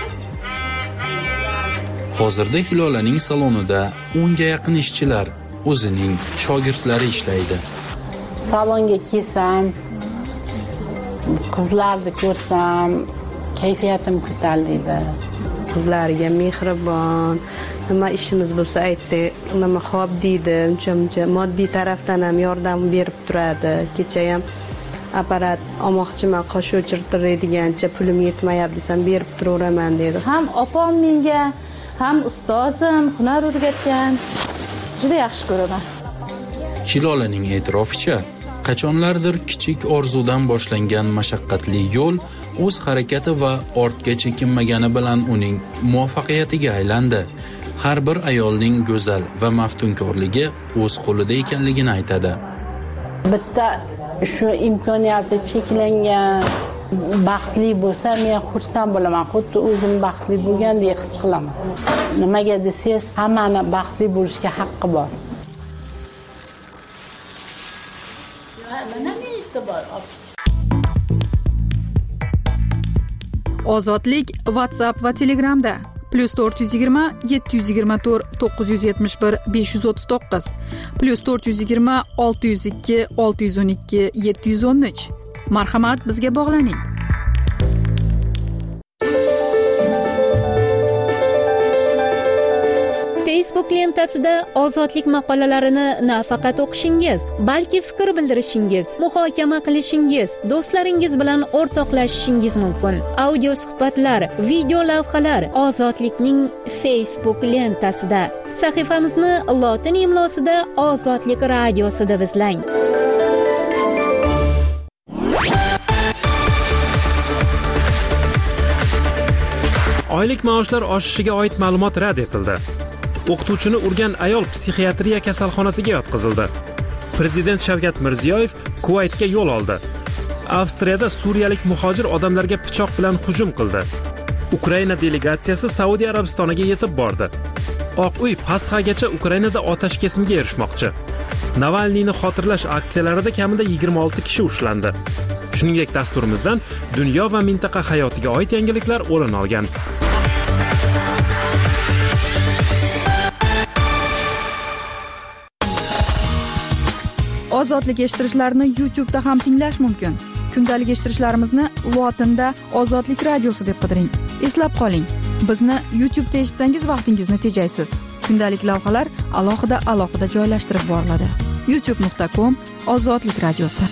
Hozirda Hilolaning salonida o'nga yaqin ishchilar, o'zining shogirdlari ishlaydi. Salonga kelsam, qizlarni ko'rsam, kayfiyatim ko'tariladi. Qizlarga mehribon, nima ishimiz bo'lsa aytsak, nima xo'p deydi, uncha-muncha moddiy tarafdan ham yordam berib turadi. Kecha ham apparat olmoqchiman, qosh o'chirtiradigancha pulim yetmayapti desam, berib turaveraman dedi. Ham opam menga, ham ustozim hunar o'rgatgan. Juda yaxshi ko'raman. Hilolaning e'tiroficha, qachonlardir kichik orzudan boshlangan mashaqqatli yo'l o'z harakati va ortga chekinmagani bilan uning muvaffaqiyatiga aylandi. Har bir ayolning go'zal va maftunkorligi o'z qo'lida ekanligini aytadi. Bitta shu imkoniyati cheklangan baxtli bo'lsa, men xursand bo'laman. Xuddi o'zim baxtli bo'lgandek his qilaman. Nimaga desangiz, hammani baxtli bo'lishga haqqi bor. Ozodlik WhatsApp va Telegramda plus to'rt yuz yigirma yetti yuz yigirma to'rt to'qqiz yuz yetmish bir besh yuz o'ttiz to'qqiz plus to'rt yuz yigirma olti yuz ikki olti yuz o'n ikki yetti yuz o'n uch. Marhamat, bizga bog'laning. Facebook lentasida ozodlik maqolalarini nafaqat o'qishingiz, balki fikr bildirishingiz, muhokama qilishingiz, do'stlaringiz bilan o'rtoqlashishingiz mumkin. Audio suhbatlar, video lavhalar Ozodlikning Facebook lentasida. Sahifamizni lotin imlosida Ozodlik radiosi deb izlang. Oylik maoshlar oshishiga oid ma'lumot rad etildi. O'qituvchini urgan ayol psixiatriya kasalxonasiga yotqizildi. Prezident Shavkat Mirziyoyev Kuvaytga yo'l oldi. Avstriyada suriyalik muhojir odamlarga pichoq bilan hujum qildi. Ukraina delegatsiyasi Saudiya Arabistoniga yetib bordi. Oq uy Pasxagacha Ukrainada otash kesimga erishmoqchi. Navalniyni xotirlash aksiyalarida kamida yigirma olti kishi ushlandi. Shuningdek, dasturimizdan dunyo va mintaqa hayotiga oid yangiliklar o'rin olgan. Ozodlik eshittirishlarni YouTube da ham tinglash mumkin. Kundalik eshittirishlarimizni lotinda Ozodlik radiosi deb qidiring. Eslab qoling, bizni YouTube'da eshitsangiz vaqtingizni tejaysiz. Kundalik lavhalar alohida alohida joylashtirib boriladi. youtube nuqta com Ozodlik radiosi.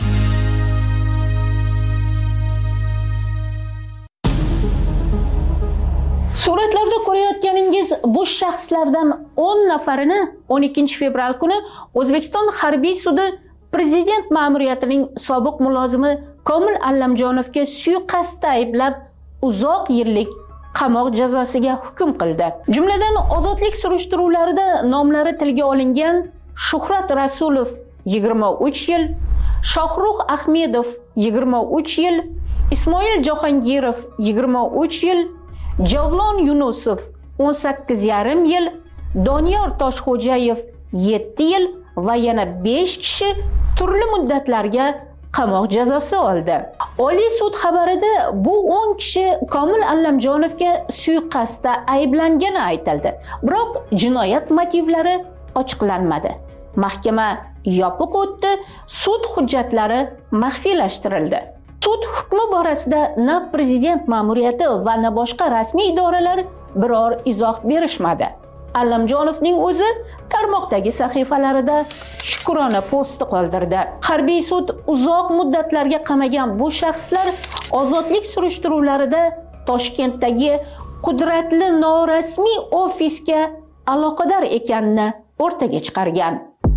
Suratlarda ko'rayotganingiz bu shaxslardan o'n nafarini o'n ikkinchi fevral kuni O'zbekiston harbiy sudi prezident ma'muriyatining sobiq mulozimi Komil Allamjonovga suiqasdda ayblab uzoq yillik qamoq jazosiga hukm qildi. Jumladan ozodlik surishtiruvlarida nomlari tilga olingan Shuhrat Rasulov yigirma uch yil, Shohruh Ahmedov yigirma uch yil, Ismoil Jahongirov yigirma uch yil, Javlon Yunusov o'n sakkiz yarim yil, Doniyor Toshxo'jayev yetti yil va yana besh kishi turli muddatlarga qamoq jazosi oldi. Oliy sud xabarida bu o'n kishi Komil Allamjonovga suiqasdda ayblangani aytildi. Biroq jinoyat motivlari ochiqlanmadi. Mahkama yopiq o'tdi, sud hujjatlari maxfiylashtirildi. Sud hukmi borasida na prezident ma'muriyati va na boshqa rasmiy idoralar biror izoh berishmadi. Allamjonovning o'zi tarmoqdagi sahifalarida shukrona posti qoldirdi. Harbiy sud uzoq muddatlarga qamagan bu shaxslar ozodlik surishtiruvlarida Toshkentdagi qudratli norasmiy ofisga aloqador ekanini o'rtaga chiqargan.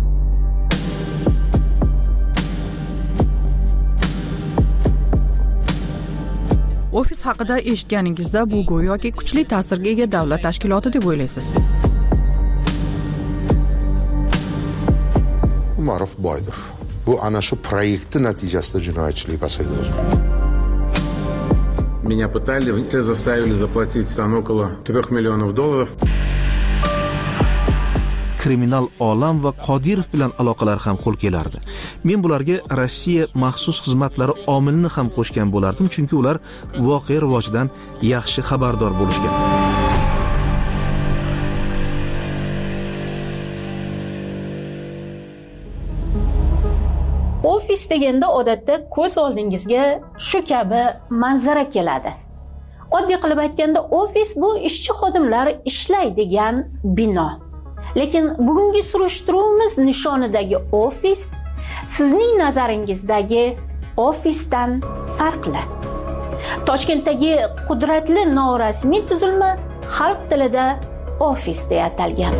Ofis haqida eshitganingizda bu go'yoki kuchli ta'sirga ega davlat tashkiloti deb o'ylaysiz. Umarov boydir. Bu ana shu proyektni natijasida jinoyatchilik basaydi. Меня пытали, заставили заплатить там около трех миллионов долларов. Kriminal olam va Qodirov bilan aloqalar ham qo'l kelardi. Men bularga Rossiya maxsus xizmatlari omilini ham qo'shgan bo'lardim, chunki ular voqea rivojidan yaxshi xabardor bo'lishgan. Ofis deganda odatda ko'z oldingizga shu kabi manzara keladi. Oddiy qilib aytganda, ofis bu ishchi xodimlar ishlaydigan bino. Lekin bugungi surishtiruvimiz nishonidagi ofis sizning nazaringizdagi ofisdan farqli. Toshkentdagi qudratli norasmiy tuzilma xalq tilida ofis deya atalgan.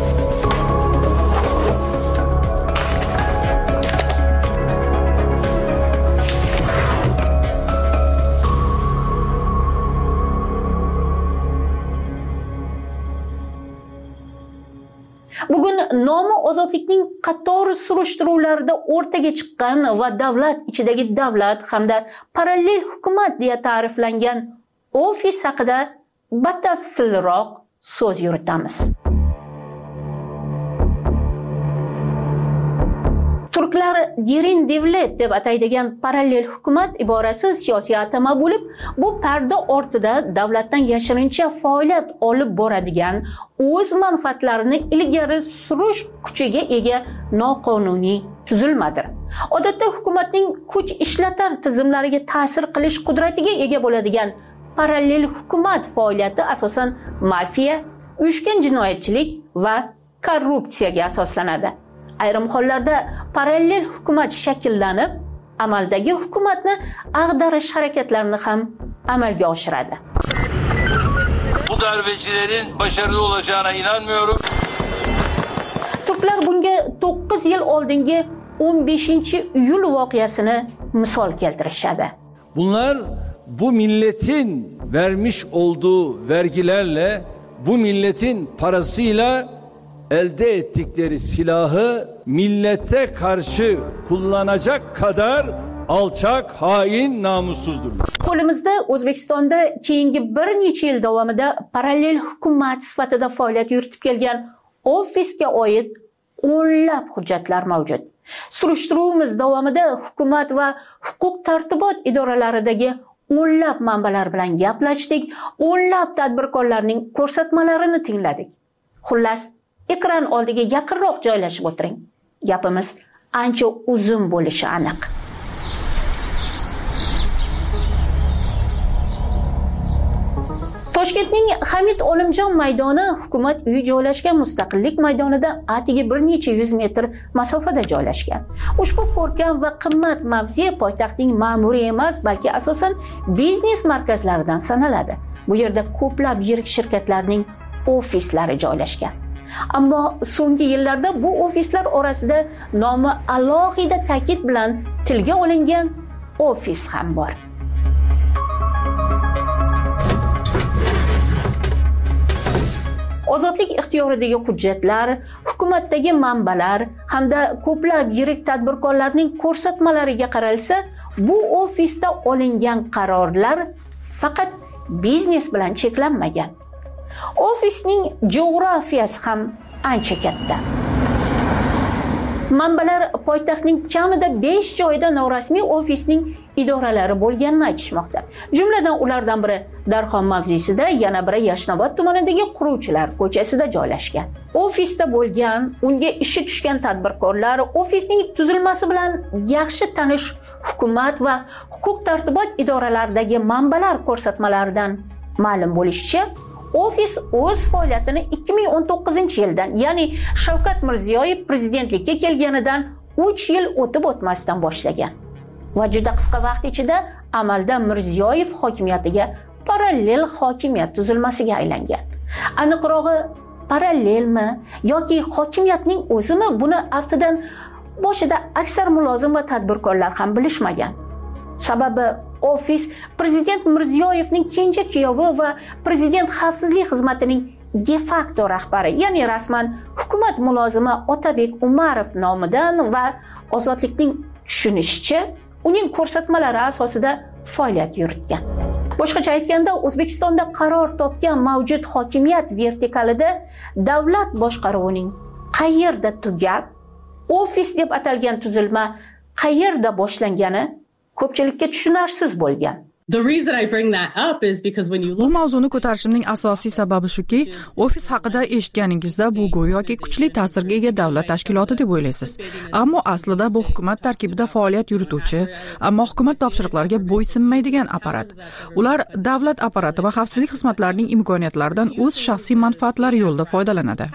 Bugun nomi ozodlikning qator surishtiruvlarida o'rtaga chiqqan va davlat ichidagi davlat hamda parallel hukumat deya ta'riflangan ofis haqida batafsilroq so'z yuritamiz. Turklar Derin Devlet deb ataydigan parallel hukumat iborasi siyosiy atama bo'lib, bu parda ortida davlatdan yashirincha faoliyat olib boradigan, o'z manfaatlarini ilgari surish kuchiga ega noqonuniy tuzilmadir. Odatda hukumatning kuch ishlatar tizimlariga ta'sir qilish qudratiga ega bo'ladigan parallel hukumat faoliyati asosan mafiya, uyushgan jinoyatchilik va korrupsiyaga asoslanadi. Ayrim hollarda parallel hukumat shakllanib, amaldagi hukumatni ag'darish harakatlarini ham amalga oshiradi. Bu darbecilerin başarılı olacağına inanmıyorum. Turklar bunga to'qqiz yil oldingi o'n beshinchi iyul voqeasini misol keltirishadi. Bunlar bu milletin vermiş olduğu vergilerle, bu milletin parasıyla elde ettikleri silahı millete karşı kullanacak kadar alçak, hain, namussuzdurlar. Qo'limizda O'zbekistonda keyingi bir necha yil davomida parallel hukumat sifatida faoliyat yuritib kelgan ofisga oid o'nlab hujjatlar mavjud. Surishtiruvimiz davomida hukumat va huquq tartibot idoralaridagi o'nlab manbalar bilan gaplashdik, o'nlab tadbirkorlarning ko'rsatmalarini tingladik. Xullas, ekran oldiga yaqinroq joylashib o'tiring. Gapimiz ancha uzun bo'lishi aniq. Toshkentning Hamid Olimjon maydoni hukumat uyi joylashgan Mustaqillik maydonidan atigi bir necha yuz metr masofada joylashgan. Ushbu ko'rkam va qimmat mavze poytaxtning ma'muriy emas, balki asosan biznes markazlaridan sanaladi. Bu yerda ko'plab yirik shirkatlarning ofislari joylashgan. Ammo so'nggi yillarda bu ofislar orasida nomi alohida ta'kid bilan tilga olingan ofis ham bor. Ozodlik ixtiyoridagi hujjatlar, hukumatdagi manbalar hamda ko'plab yirik tadbirkorlarning ko'rsatmalariga qaralsa, bu ofisda olingan qarorlar faqat biznes bilan cheklanmagan. Ofisning geografiyasi ham ancha katta. Manbalar poytaxtning kamida besh joyida norasmiy ofisning idoralari bo'lganini aytishmoqda. Jumladan ulardan biri Darxon mavzesida, yana biri Yashnobod tumanidagi Quruvchilar ko'chasida joylashgan. Ofisda bo'lgan, unga ishi tushgan tadbirkorlar ofisning tuzilmasi bilan yaxshi tanish hukumat va huquq tartibot idoralaridagi manbalar ko'rsatmalaridan ma'lum bo'lishicha, ofis o'z faoliyatini ikki ming o'n to'qqizinchi yildan, ya'ni Shavkat Mirziyoyev prezidentlikka kelganidan uch yil o'tib o'tmasdan boshlagan. Va juda qisqa vaqt ichida amalda Mirziyoyev hokimiyatiga parallel hokimiyat tuzilmasiga aylangan. Aniqrog'i, parallelmi yoki hokimiyatning o'zimi, buni aftidan boshida aksar mulozim va tadbirkorlar ham bilishmagan. Sababi ofis prezident Mirziyoyevning kenja kuyovi va prezident xavfsizlik xizmatining de facto rahbari, ya'ni rasman hukumat mulozimi Otabek Umarov nomidan va Ozodlikning tushunishicha uning ko'rsatmalari asosida faoliyat yuritgan. Boshqacha aytganda, O'zbekistonda qaror topgan mavjud hokimiyat vertikalida davlat boshqaruvining qayerda tugab, ofis deb atalgan tuzilma qayerda boshlangani ko'pchilikka tushunarsiz bo'lgan. Bu mavzuni ko'tarishimning asosiy sababi shuki, ofis haqida eshitganingizda bu go'yoki kuchli ta'sirga ega davlat tashkiloti deb o'ylaysiz. Ammo aslida bu hukumat tarkibida faoliyat yurituvchi, ammo hukumat topshiriqlariga bo'ysunmaydigan apparat. Ular davlat apparati va xavfsizlik xizmatlarining imkoniyatlaridan o'z shaxsiy manfaatlari yo'lida foydalanadi.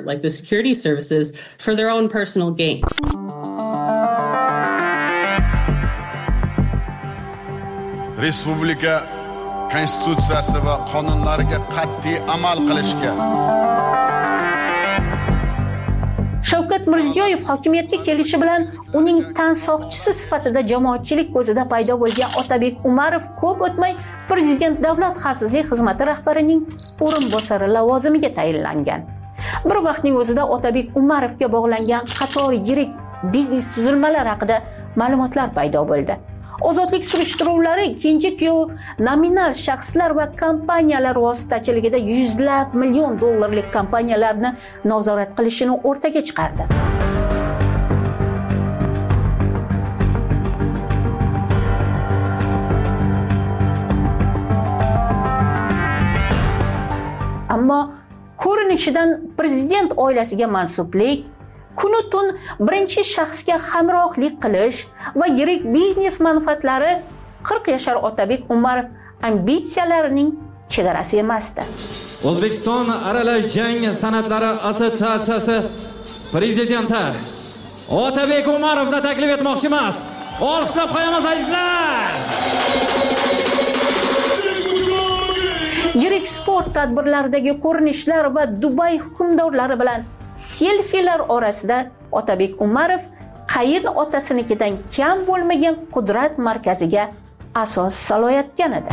Respublika konstitutsiyasi va qonunlariga qat'iy amal qilishga. Shavkat Mirziyoyev hokimiyatga kelishi bilan uning tansoqchisi sifatida jamoatchilik ko'zida paydo bo'lgan Otabek Umarov ko'p o'tmay prezident davlat xavfsizlik xizmati rahbarining o'rinbosari lavozimiga tayinlangan. Bir vaqtning o'zida Otabek Umarovga bog'langan qator yirik biznes tuzilmalari haqida ma'lumotlar paydo bo'ldi. Ozodlik surishtiruvlari kenja kuyov nominal shaxslar va kompaniyalar vositachiligida yuzlab million dollarlik kompaniyalarni nazorat qilishini o'rtaga chiqardi. Ammo ko'rinishidan prezident oilasiga mansublik, kunu tun birinchi shaxsga hamrohlik qilish va yirik biznes manfaatlari qirq yashar Otabek Umarov ambitsiyalarining chegarasi emasdi. O'zbekiston aralash jang san'atlari assotsiatsiyasi prezidenti Otabek Umarovni taklif etmoqchimiz. Olqishlab qo'yamiz azizlar. Yirik sport tadbirlaridagi ko'rinishlar va Dubay hukmdorlari bilan selfilar orasida Otabek Umarov qayin otasinikidan kam bo'lmagan qudrat markaziga asos solayotgan edi.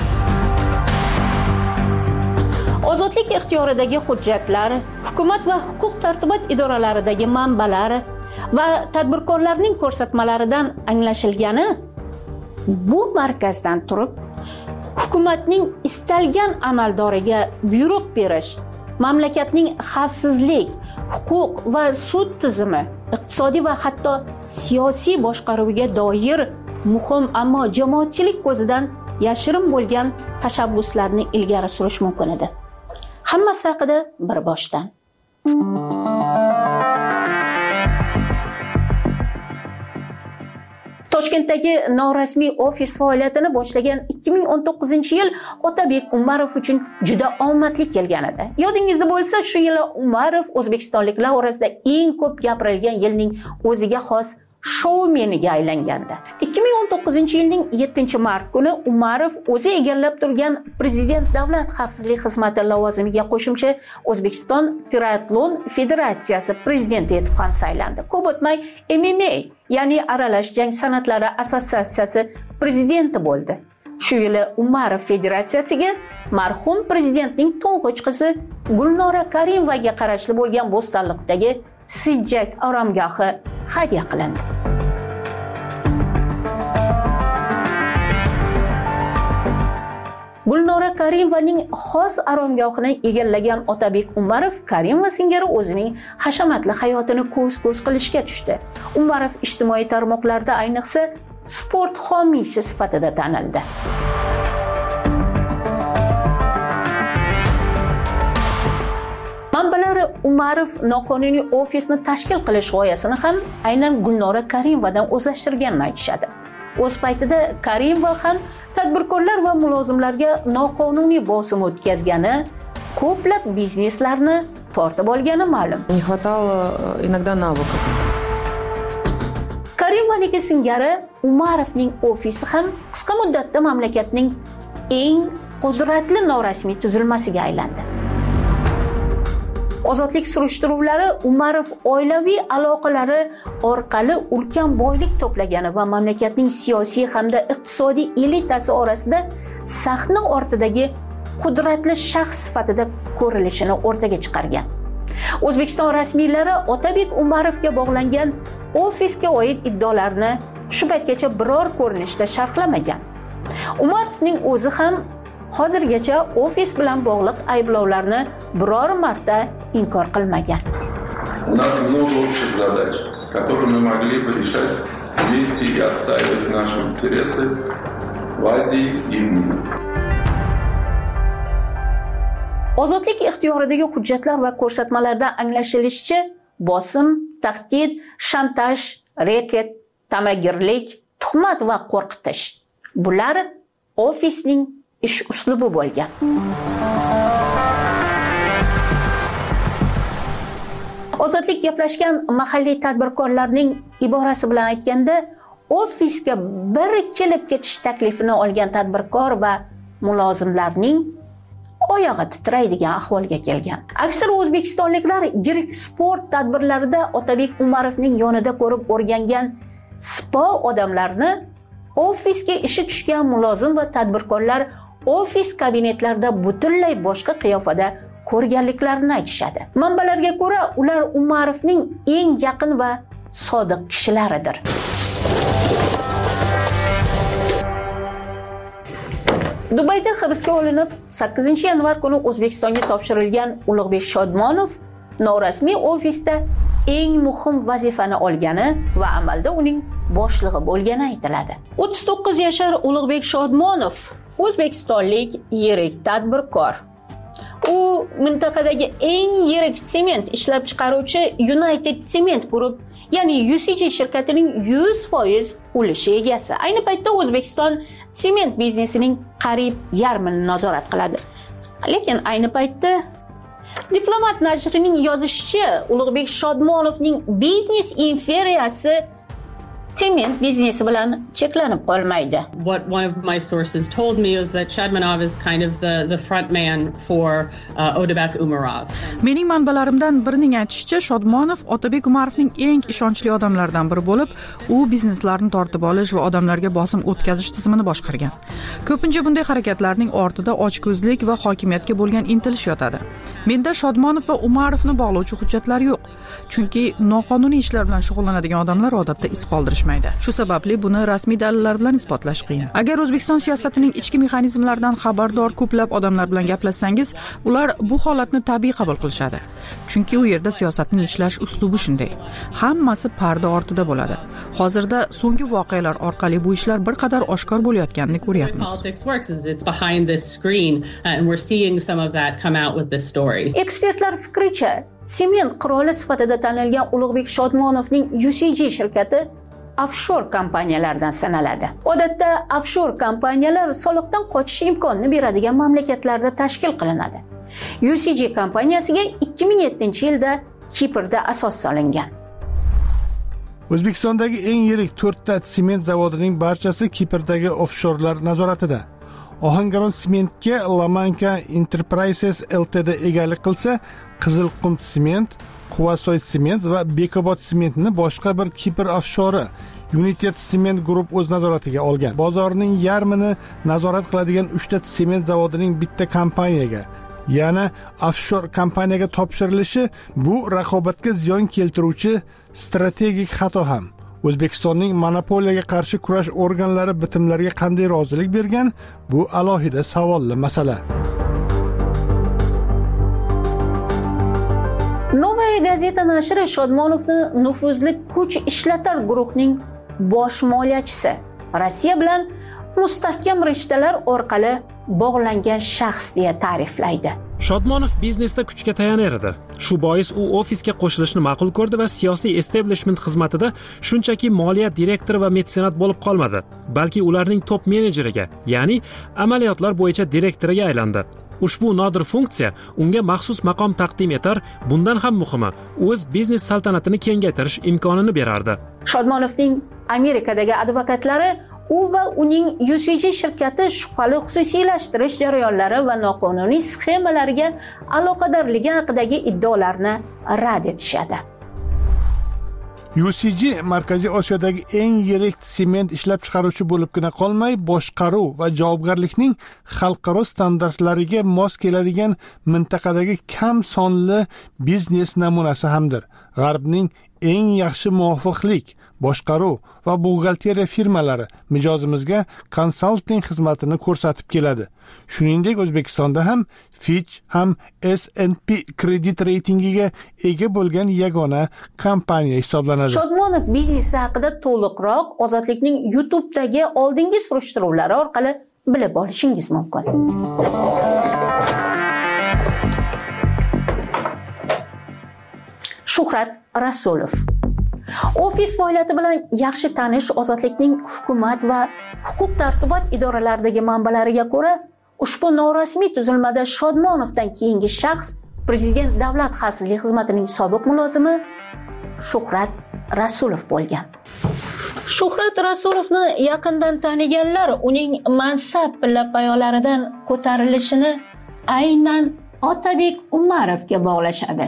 Ozodlik ixtiyoridagi hujjatlar, hukumat va huquq tartibot idoralaridagi manbalar va tadbirkorlarning ko'rsatmalaridan anglashilgani, bu markazdan turib hukumatning istalgan amaldoriga buyruq berish, mamlakatning xavfsizlik, huquq va sud tizimi, iqtisodiy va hatto siyosiy boshqaruviga doir muhim ammo jamoatchilik ko'zidan yashirin bo'lgan tashabbuslarni ilgari surish mumkin edi. Hammasi haqida bir boshdan. Toshkentdagi norasmiy ofis faoliyatini boshlagan ikki ming o'n to'qqizinchi yil Otabek Umarov uchun juda omadli kelgan edi. Yodingizda bo'lsa, shu yili Umarov o'zbekistonliklar orasida eng ko'p gapirilgan yilning o'ziga xos shoumeniga aylangandi. ikki ming o'n to'qqizinchi yilning yettinchi mart kuni Umarov o'zi egallab turgan Prezident Davlat xavfsizlik xizmati lavozimiga qo'shimcha O'zbekiston Triatlon Federatsiyasi prezidenti etib ham saylandi. Ko'p o'tmay M M A, ya'ni aralash jang san'atlari assotsiatsiyasi prezidenti bo'ldi. Shu yili Umarov federatsiyasiga marhum prezidentning to'ng'ich qizi Gulnora Karimovaga qarashli bo'lgan Bo'stonliqdagi Sijjak oromgohi hadya qilindi. Gulnora Karimovaning xos oromgohini egallagan Otabek Umarov Karimova singari o'zining hashamatli hayotini ko'z-ko'z qilishga tushdi. Umarov ijtimoiy tarmoqlarda ayniqsa sport homiysi sifatida tanildi. Manbalar Umarov noqonuniy ofisni tashkil qilish g'oyasini ham aynan Gulnora Karimovadan o'zlashtirganini aytishadi. O'z paytida Karimova ham tadbirkorlar va mulozimlarga noqonuniy bosim o'tkazgani, ko'plab bizneslarni tortib olgani ma'lum. Не хватало иногда навыков. Karimovaning singari Umarovning ofisi ham qisqa muddatda mamlakatning eng qudratli norasmiy tuzilmasiga aylandi. Ozodlik surishtiruvlari Umarov oilaviy aloqalari orqali ulkan boylik to'plagani va mamlakatning siyosiy hamda iqtisodiy elitasi orasida sahna ortidagi qudratli shaxs sifatida ko'rilishini o'rtaga chiqargan. O'zbekiston rasmiylari Otabek Umarovga bog'langan ofisga oid iddaolarni shu paytgacha biror ko'rinishda sharhlamagan. Umarovning o'zi ham hozirgacha ofis bilan bog'liq ayblovlarni biror marta inkor qilmagan. У нас много общих задач, которые мы могли бы решать вместе и отстаивать наши интересы в Азии и в мире. Ozodlik ixtiyoridagi hujjatlar va ko'rsatmalarda anglashilishicha, bosim, tahdid, shantaj, reket, tamagirlik, tuhmat va qo'rqitish. Bular ofisning ish uslubi bo'lgan. Ozodlik gaplashgan mahalliy tadbirkorlarning iborasi bilan aytganda, ofisga bir kelib ketish taklifini olgan tadbirkor va mulozimlarning oyog'i titraydigan ahvolga kelgan. Aksar o'zbekistonliklar yirik sport tadbirlarida Otabek Umarovning yonida ko'rib o'rgangan spo odamlarni ofisga ishi tushgan mulozim va tadbirkorlar ofis kabinetlarida butunlay boshqa qiyofada ko'rganliklarini aytishadi. Manbalarga ko'ra, ular Umarovning eng yaqin va sodiq kishilaridir. Dubayda hibsga olinib, sakkizinchi yanvar kuni O'zbekistonga topshirilgan Ulug'bek Shodmonov norasmiy ofisda eng muhim vazifani olgani va amalda uning boshlig'i bo'lgani aytiladi. o'ttiz to'qqiz yashar Ulug'bek Shodmonov o'zbekistonlik yirik tadbirkor. U mintaqadagi eng yirik sement ishlab chiqaruvchi United Cement Group, ya'ni U C G shirkatining yuz foiz ulushi egasi. Ayni paytda O'zbekiston sement biznesining qariyb yarmini nazorat qiladi. Lekin ayni paytda Diplomat nashrining yozishicha, Ulug'bek Shodmonovning biznes imperiyasi sement biznesi bilan cheklanib qolmaydi. What one of my sources told me was that Shadmanov is kind of the the front man for uh, Otabek Umarov. Mening manbalarimdan birining aytishicha, Shodmonov Otabek Umarovning eng ishonchli odamlaridan biri bo'lib, u bizneslarni tortib olish va odamlarga bosim o'tkazish tizimini boshqargan. Ko'pincha bunday harakatlarning ortida ochko'zlik va hokimiyatga bo'lgan intilish yotadi. Menda Shodmonov va Umarovni bog'lovchi hujjatlar yo'q, chunki noqonuniy ishlar bilan shug'ullanadigan odamlar odatda iz qoldirish. Shu sababli buni rasmiy dalillar bilan isbotlash qiyin. Agar O'zbekiston siyosatining ichki mexanizmlaridan xabardor ko'plab odamlar bilan gaplashsangiz, ular bu holatni tabiiy qabul qilishadi. Chunki u yerda siyosatning ishlash uslubi shunday. Hammasi parda ortida bo'ladi. Hozirda so'nggi voqealar orqali bu ishlar bir qadar oshkor bo'layotganini ko'ryapmiz. Ekspertlar fikricha, sement qiroli sifatida tanilgan Ulug'bek Shodmonovning U C G shirkati offshore kompaniyalardan sanaladi. Odatda offshore kompaniyalar soliqdan qochish imkonini beradigan mamlakatlarda tashkil qilinadi. U C G kompaniyasiga ikki ming yettinchi yilda Kiprda asos solingan. O'zbekistondagi eng yirik to'rtta sement zavodining barchasi Kiprdagi offshorlar nazoratida. Ohangaron sementga Lamanka Enterprises Ltd egalik qilsa, Qizilqum sement, Quvasoy sement va Bekobod sementni boshqa bir Kipr offshori United Cement Group o'z nazoratiga olgan. Bozorning yarmini nazorat qiladigan uchta sement zavodining bitta kompaniyaga, yana offshore kompaniyaga topshirilishi bu raqobatga ziyon keltiruvchi strategik xato ham. O'zbekistonning monopoliyaga qarshi kurash organlari bitimlarga qanday rozilik bergan? Bu alohida savolli masala. Novaya gazeta nashri Shodmonovni nufuzli kuch ishlatar guruhning bosh moliyachisi, Rossiya bilan mustahkam rishtalar orqali bog'langan shaxs deya ta'riflaydi. Shodmonov biznesda kuchga tayanar edi. Shu bois u ofisga qo'shilishni ma'qul ko'rdi va siyosiy establishment xizmatida shunchaki moliya direktori va metsenat bo'lib qolmadi, balki ularning top menejeriga, ya'ni amaliyotlar bo'yicha direktoriga aylandi. Ushbu nodir funksiya unga maxsus maqom taqdim etar, bundan ham muhimi, o'z biznes saltanatini kengaytirish imkonini berardi. Shodmonovning Amerikadagi advokatlari u va uning U C G shirkati shubhali xususiylashtirish jarayonlari va noqonuniy sxemalarga aloqadorligi haqidagi iddaolarni rad etishadi. U C G Markaziy Osiyodagi eng yirik sement ishlab chiqaruvchi bo'libgina qolmay, boshqaruv va javobgarlikning xalqaro standartlariga mos keladigan mintaqadagi kam sonli biznes namunasi hamdir. G'arbning eng yaxshi muvofiqlik, boshqaruv va buxgalteriya firmalari mijozimizga konsalting xizmatini ko'rsatib keladi. Shuningdek, O'zbekistonda ham Fitch ham S and P kredit reytingiga ega bo'lgan yagona kompaniya hisoblanadi. Shodmonov biznesi haqida to'liqroq Ozodlikning YouTube'dagi oldingi surishtiruvlari orqali bilib olishingiz mumkin. Shuhrat Rasulov. Ofis faoliyati bilan yaxshi tanish Ozodlikning hukumat va huquq tartibot idoralaridagi manbalariga ko'ra, ushbu norasmiy tuzilmada Shodmonovdan keyingi shaxs Prezident Davlat xavfsizlik xizmatining sobiq mulozimi Shuhrat Rasulov bo'lgan. Shuhrat Rasulovni yaqindan taniganlar uning mansab pilla-payolaridan ko'tarilishini aynan Otabek Umarovga bog'lashadi.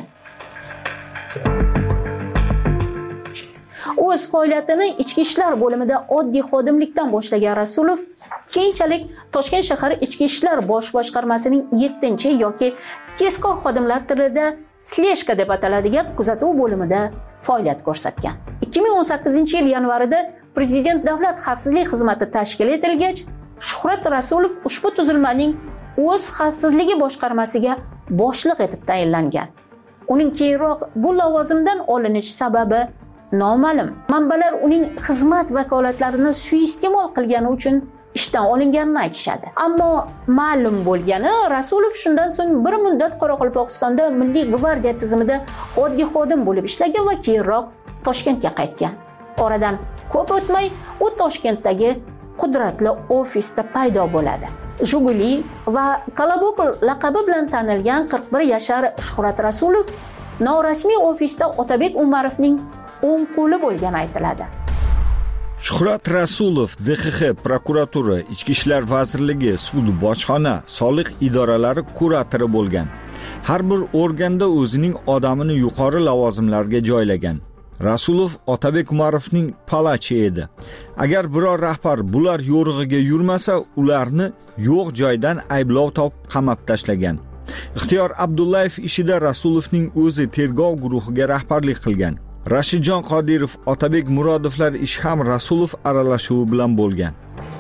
O'z faoliyatini ichki ishlar bo'limida oddiy xodimlikdan boshlagan Rasulov keyinchalik Toshkent shahar ichki ishlar bosh boshqarmasining yettinchi yoki tezkor xodimlar tilida sleshka deb ataladigan kuzatuv bo'limida faoliyat ko'rsatgan. ikki ming o'n sakkizinchi yil yanvarida Prezident Davlat xavfsizlik xizmati tashkil etilgach, Shuhrat Rasulov ushbu tuzilmaning o'z xavfsizligi boshqarmasiga boshliq etib tayinlangan. Uning keyinroq bu lavozimdan olinish sababi noma'lum. Manbalar uning xizmat vakolatlarini suiiste'mol qilgani uchun ishdan olinganini aytishadi. Ammo ma'lum bo'lgani, Rasulov shundan so'ng bir muddat Qoraqalpog'istonda Milliy gvardiya tizimida oddiy xodim bo'lib ishlagan va keyinroq Toshkentga qaytgan. Oradan ko'p o'tmay u Toshkentdagi qudratli ofisda paydo bo'ladi. Juguli va Kolobok laqabi bilan tanilgan qirq bir yashar Shuhrat Rasulov norasmiy ofisda Otabek Umarovning o'ng qo'li bo'lgani aytiladi. Shuhrat Rasulov D X X prokuratura, Ichki ishlar vazirligi, sud, bojxona, soliq idoralari kuratori bo'lgan. Har bir organda o'zining odamini yuqori lavozimlarga joylagan. Rasulov Otabek Umarovning palachi edi. Agar biror rahbar bular yo'rig'iga yurmasa, ularni yo'q joydan ayblov topib qamab tashlagan. Ixtiyor Abdullayev ishida Rasulovning o'zi tergov guruhiga rahbarlik qilgan. Rashidjon Qodirov, Otabek Murodovlar ish ham Rasulov aralashuvi bilan bo'lgan.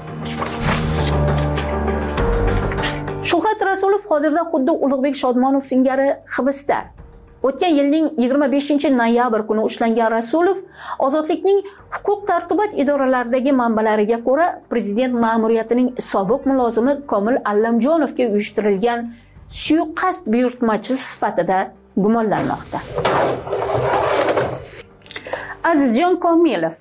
Shuhrat Rasulov hozirda xuddi Ulug'bek Shodmonov singari hibsda. O'tgan yilning yigirma beshinchi noyabr kuni ushlangan Rasulov ozodlikning huquq tartibot idoralaridagi manbalariga ko'ra prezident ma'muriyatining sobiq mulozimi Komil Allamjonovga uyushtirilgan suiqasd buyurtmachi sifatida gumonlanmoqda. Azizjon Komilov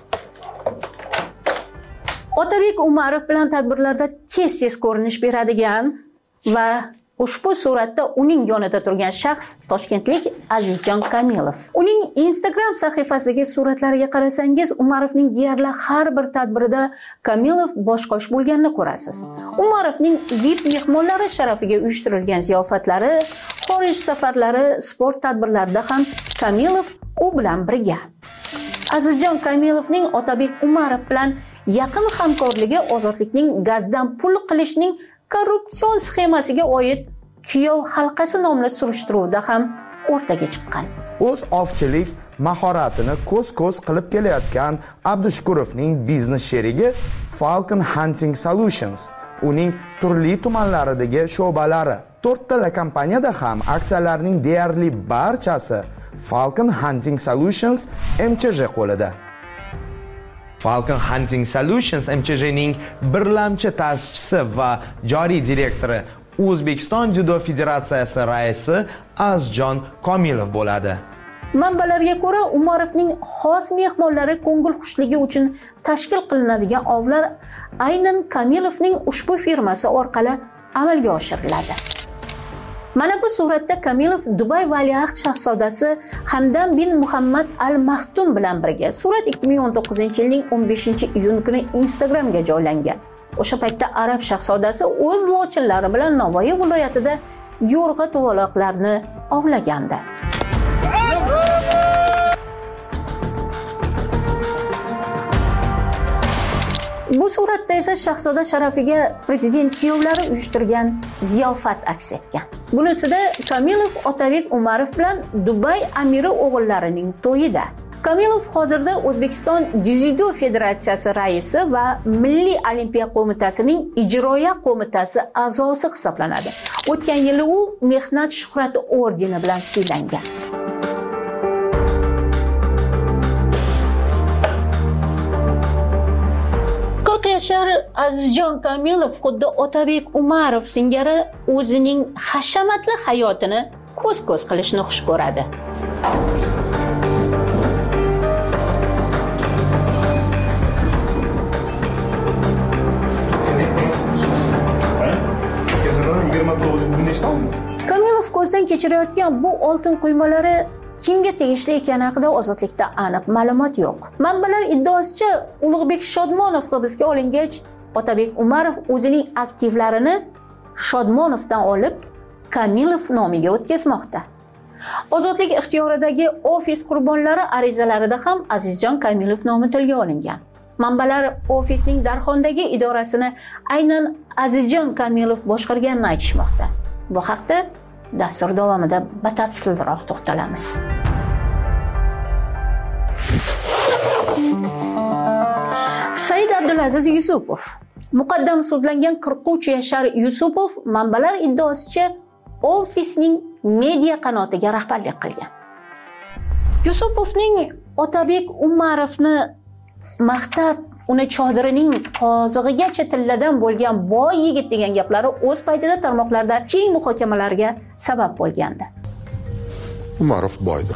Otabek Umarov bilan tadbirlarda tez-tez ko'rinish beradigan va ushbu suratda uning yonida turgan shaxs toshkentlik Azizjon Komilov. Uning Instagram sahifasidagi suratlariga qarasangiz, Umarovning deyarli har bir tadbirida Komilov boshqosh bo'lganini ko'rasiz. Umarovning V I P mehmonlari sharafiga uyushtirilgan ziyofatlari, xorij safarlari, sport tadbirlarida ham Komilov u bilan birga. Azizjon Komilovning Otabek Umarov bilan yaqin hamkorligi ozodlikning gazdan pul qilishning korrupsion sxemasiga oid Kuyov halqasi nomli surishtiruvda ham o'rtaga chiqqan. O'z ovchilik mahoratini ko'z-ko'z qilib kelayotgan Abdushukurovning biznes sherigi Falcon Hunting Solutions, uning turli tumanlaridagi sho'balari, to'rttala kompaniyada ham aksiyalarning deyarli barchasi Falcon Hunting Solutions M Ch J qo'lida. Falcon Hunting Solutions M Ch J'ning birlamchi ta'sischisi va joriy direktori O'zbekiston Judo Federatsiyasi raisi Azizjon Komilov bo'ladi. Manbalarga ko'ra, Umarovning xos mehmonlari ko'ngil xushligi uchun tashkil qilinadigan ovlar aynan Komilovning ushbu firmasi orqali amalga oshiriladi. Mana bu suratda Komilov Dubay valiahd shahzodasi Hamdam bin Muhammad Al Maxtum bilan birga. Surat ikki ming o'n to'qqizinchi yilning o'n beshinchi iyun kuni Instagramga joylangan. O'sha paytda arab shahzodasi o'z lochinlari bilan Navoiy viloyatida yo'rg'a to'g'aloqlarni ovlagandi. Bu suratda esa shahzoda sharafiga prezident kuyovlari uyushtirgan ziyofat aks etgan. Bunisida Komilov Otabek Umarov bilan Dubay amiri o'g'illarining to'yida. Komilov hozirda O'zbekiston Dzyudo Federatsiyasi raisi va Milliy olimpiya qo'mitasining ijroiya qo'mitasi a'zosi hisoblanadi. O'tgan yili u Mehnat shuhrati ordeni bilan siylangan. Yashar Azizjon Komilov xuddi Otabek Umarov singari o'zining hashamatli hayotini ko'z-ko'z qilishni xush ko'radi. Komilov ko'zdan kechirayotgan bu oltin quymalari kimga tegishli ekani haqida ozodlikda aniq ma'lumot yo'q. Manbalar iddaosicha Ulug'bek Shodmonov hibsga olingach, Otabek Umarov o'zining aktivlarini Shodmonovdan olib, Komilov nomiga o'tkazmoqda. Ozodlik ixtiyoridagi ofis qurbonlari arizalarida ham Azizjon Komilov nomi tilga olingan. Manbalar ofisning Darxondagi idorasini aynan Azizjon Komilov boshqarganini aytishmoqda. Bu haqda dastur davomida batafsilroq to'xtalamiz. Said Abdulaziz Yusupov. Muqaddam sudlangan qirq uch yashar Yusupov manbalar iddaosicha ofisning media qanotiga rahbarlik qilgan. Yusupovning Otabek Umarovni maqtab, uni chodirining qozig'igacha tilladan bo'lgan boy yigit degan gaplari o'z paytida tarmoqlarda keng muhokamalarga sabab bo'lgandi. Umarov boydir.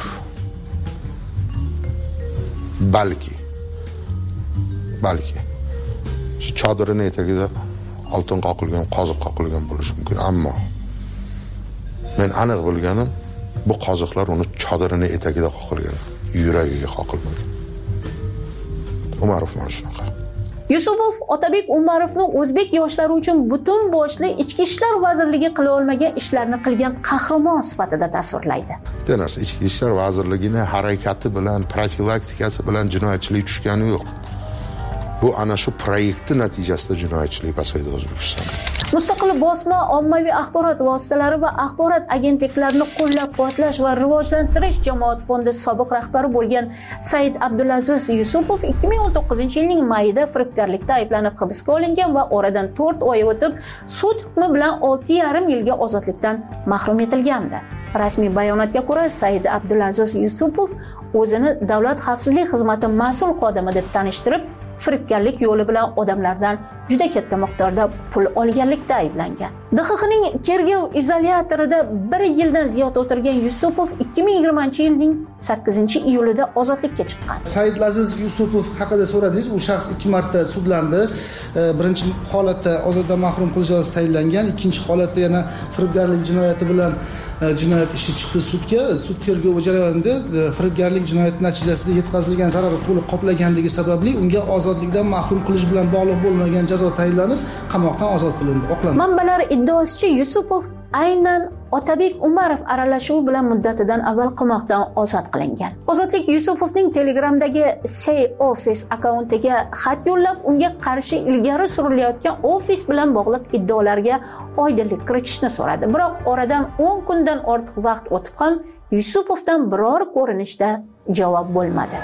Balki. Balki. Shu chodirini etagida oltin qoqilgan, qoziq qoqilgan bo'lishi mumkin, ammo men aniq bilganim bu qoziqlar uni chodirini etagida qoqilgan, yuragiga qoqilmagan. Umarov mana shunaqa. Yusupov Otabek Umarovni o'zbek yoshlari uchun butun boshli ichki ishlar vazirligi qila olmagan ishlarni qilgan qahramon sifatida tasvirlaydi. Bu narsa ichki ishlar vazirligining harakati bilan, profilaktikasi bilan jinoyatchilik tushgani yo'q. Bu ana shu proyektni natijasida jinoyatchilik pasaydi O'zbekistonda. Mustaqil bosma, ommaviy axborot vositalari va axborot agentliklarini qo'llab-quvvatlash va rivojlantirish jamoat fondi sobiq rahbari bo'lgan Said Abdulaziz Yusupov ikki ming o'n to'qqizinchi yilning mayida firibgarlikda ayblanib hibsga olingan va oradan to'rt oy o'tib sud hukmi bilan olti yarim yilga ozodlikdan mahrum etilgandi. Rasmiy bayonotga ko'ra, Said Abdulaziz Yusupov o'zini Davlat xavfsizlik xizmati mas'ul xodimi deb tanishtirib, firibgarlik yo'li bilan odamlardan juda katta miqdorda pul olganlikda ayblangan. D X X'ning tergov izolyatorida bir yildan ziyod o'tirgan Yusupov ikki ming yigirmanchi yilning sakkizinchi iyulida ozodlikka chiqqan. Saidlaziz Yusupov haqida so'radingiz. U shaxs ikki marta sudlandi. Birinchi holatda ozoddan mahrum qilish jazosi tayinlangan, ikkinchi holatda yana firibgarlik jinoyati bilan jinoyat ishi chiqdi sudga. Sud tergovi jarayonida firibgarlik jinoyati natijasida yetkazilgan zararni to'liq qoplaganligi sababli unga ozodlikdan mahrum qilish bilan bog'liq bo'lmagan jazo tayinlanib, qamoqdan ozod qilindi, oqlandi. Manbalar iddaosicha Yusupov aynan Otabek Umarov aralashuvi bilan muddatidan avval qamoqdan ozod qilingan. Ozodlik Yusupovning Telegramdagi Say Office akkauntiga xat yo'llab, unga qarshi ilgari surilayotgan ofis bilan bog'liq iddaolarga oydinlik kiritishni so'radi. Biroq oradan o'n kundan ortiq vaqt o'tib ham Yusupovdan biror ko'rinishda javob bo'lmadi.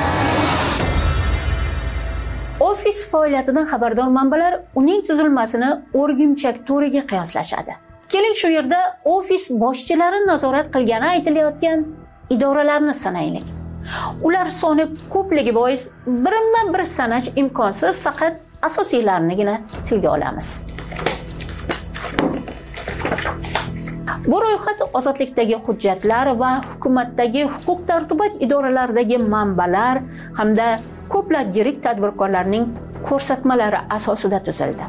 Ofis faoliyatidan xabardor manbalar uning tuzilmasini o'rgimchak to'riga qiyoslashadi. Keling shu yerda ofis boshchilari nazorat qilgani aytilayotgan idoralarni sanaylik. Ular soni ko'pligi bois birma-bir sanash imkonsiz, faqat asosiylarnigina tilga olamiz. Bu ro'yxat ozodlikdagi hujjatlar va hukumatdagi huquq-tartibot idoralaridagi manbalar hamda ko'plab yirik tadbirkorlarning ko'rsatmalari asosida tuzildi.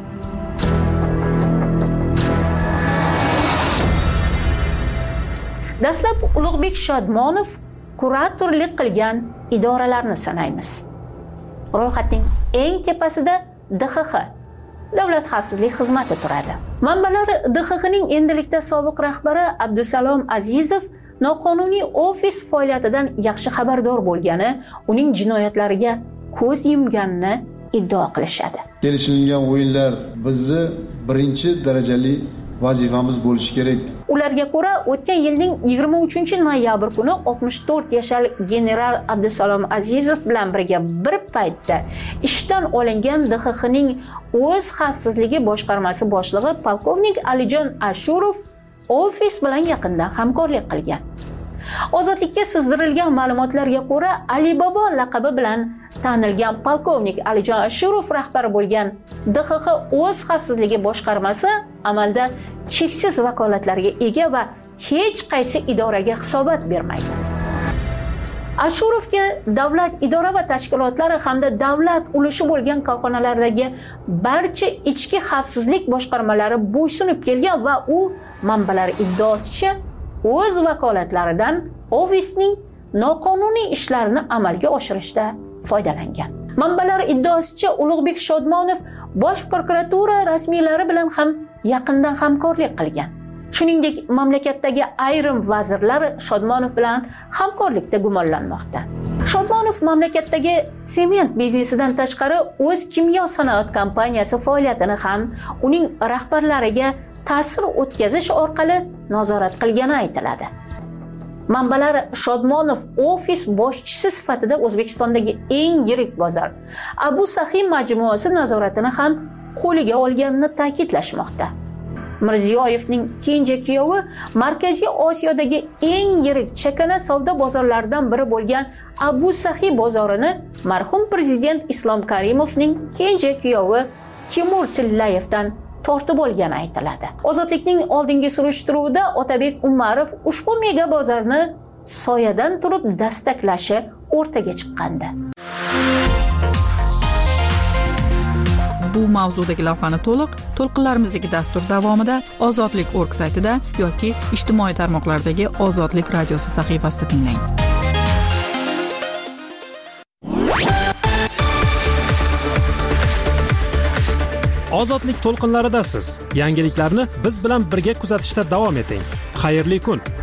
Dastlab Ulug'bek Shodmonov kuratorlik qilgan idoralarni sanaymiz. Ro'yxatning eng tepasida D X X, Davlat xavfsizlik xizmati turadi. Manbalar D X X'ning endilikda sobiq rahbari Abdusalom Azizov noqonuniy ofis faoliyatidan yaxshi xabardor bo'lgani, uning jinoyatlariga ko'z yumganini iddao qilishadi. Kelishilgan o'yinlar bizni birinchi darajali vazifamiz bo'lishi kerak. Ularga ko'ra, o'tgan yilning yigirma uchinchi noyabr kuni oltmish to'rt yoshli general Abdusalom Azizov bilan birga bir paytda ishdan olingan D X X'ning o'z xavfsizligi boshqarmasi boshlig'i polkovnik Alijon Ashurov ofis bilan yaqindan hamkorlik qilgan. Ozodlikka sizdirilgan ma'lumotlarga ko'ra, Alibaba laqabi bilan tanilgan polkovnik Alijon Ashurov rahbari bo'lgan D X X o'z xavfsizligi boshqarmasi amalda cheksiz vakolatlarga ega va hech qaysi idoraga hisobot bermaydi. Ashurovga davlat idora va tashkilotlari hamda davlat ulushi bo'lgan korxonalardagi barcha ichki xavfsizlik boshqarmalari bo'ysunib kelgan va u manbalar iddaosicha o'z vakolatlaridan ofisning noqonuniy ishlarini amalga oshirishda foydalangan. Manbalar iddaosicha Ulug'bek Shodmonov bosh prokuratura rasmiylari bilan ham yaqindan hamkorlik qilgan. Shuningdek, mamlakatdagi ayrim vazirlar Shodmonov bilan hamkorlikda gumonlanmoqda. Shodmonov mamlakatdagi sement biznesidan tashqari o'z kimyo sanoat kompaniyasi faoliyatini ham uning rahbarlariga ta'sir o'tkazish orqali nazorat qilgani aytiladi. Manbalar Shodmonov ofis boshchisi sifatida O'zbekistondagi eng yirik bozor Abu Sahi majmuasi nazoratini ham qo'liga olganini ta'kidlashmoqda. Mirziyoyevning kenja kuyovi Markaziy Osiyodagi eng yirik chakana savdo bozorlaridan biri bo'lgan Abu Sahi bozorini marhum prezident Islom Karimovning kenja kuyovi Timur Tillayevdan tortib olgani aytiladi. Ozodlikning oldingi surishtiruvida Otabek Umarov ushbu mega bozorni soyadan turib dastaklashi o'rtaga chiqqandi. bu mavzudagi lavhani to'liq to'lqinlarimizdagi dastur davomida ozodlik org saytida yoki ijtimoiy tarmoqlardagi ozodlik radiosi sahifasida tinglang. Ozodlik to'lqinlaridasiz. Yangiliklarni biz bilan birga kuzatishda davom eting. Xayrli kun.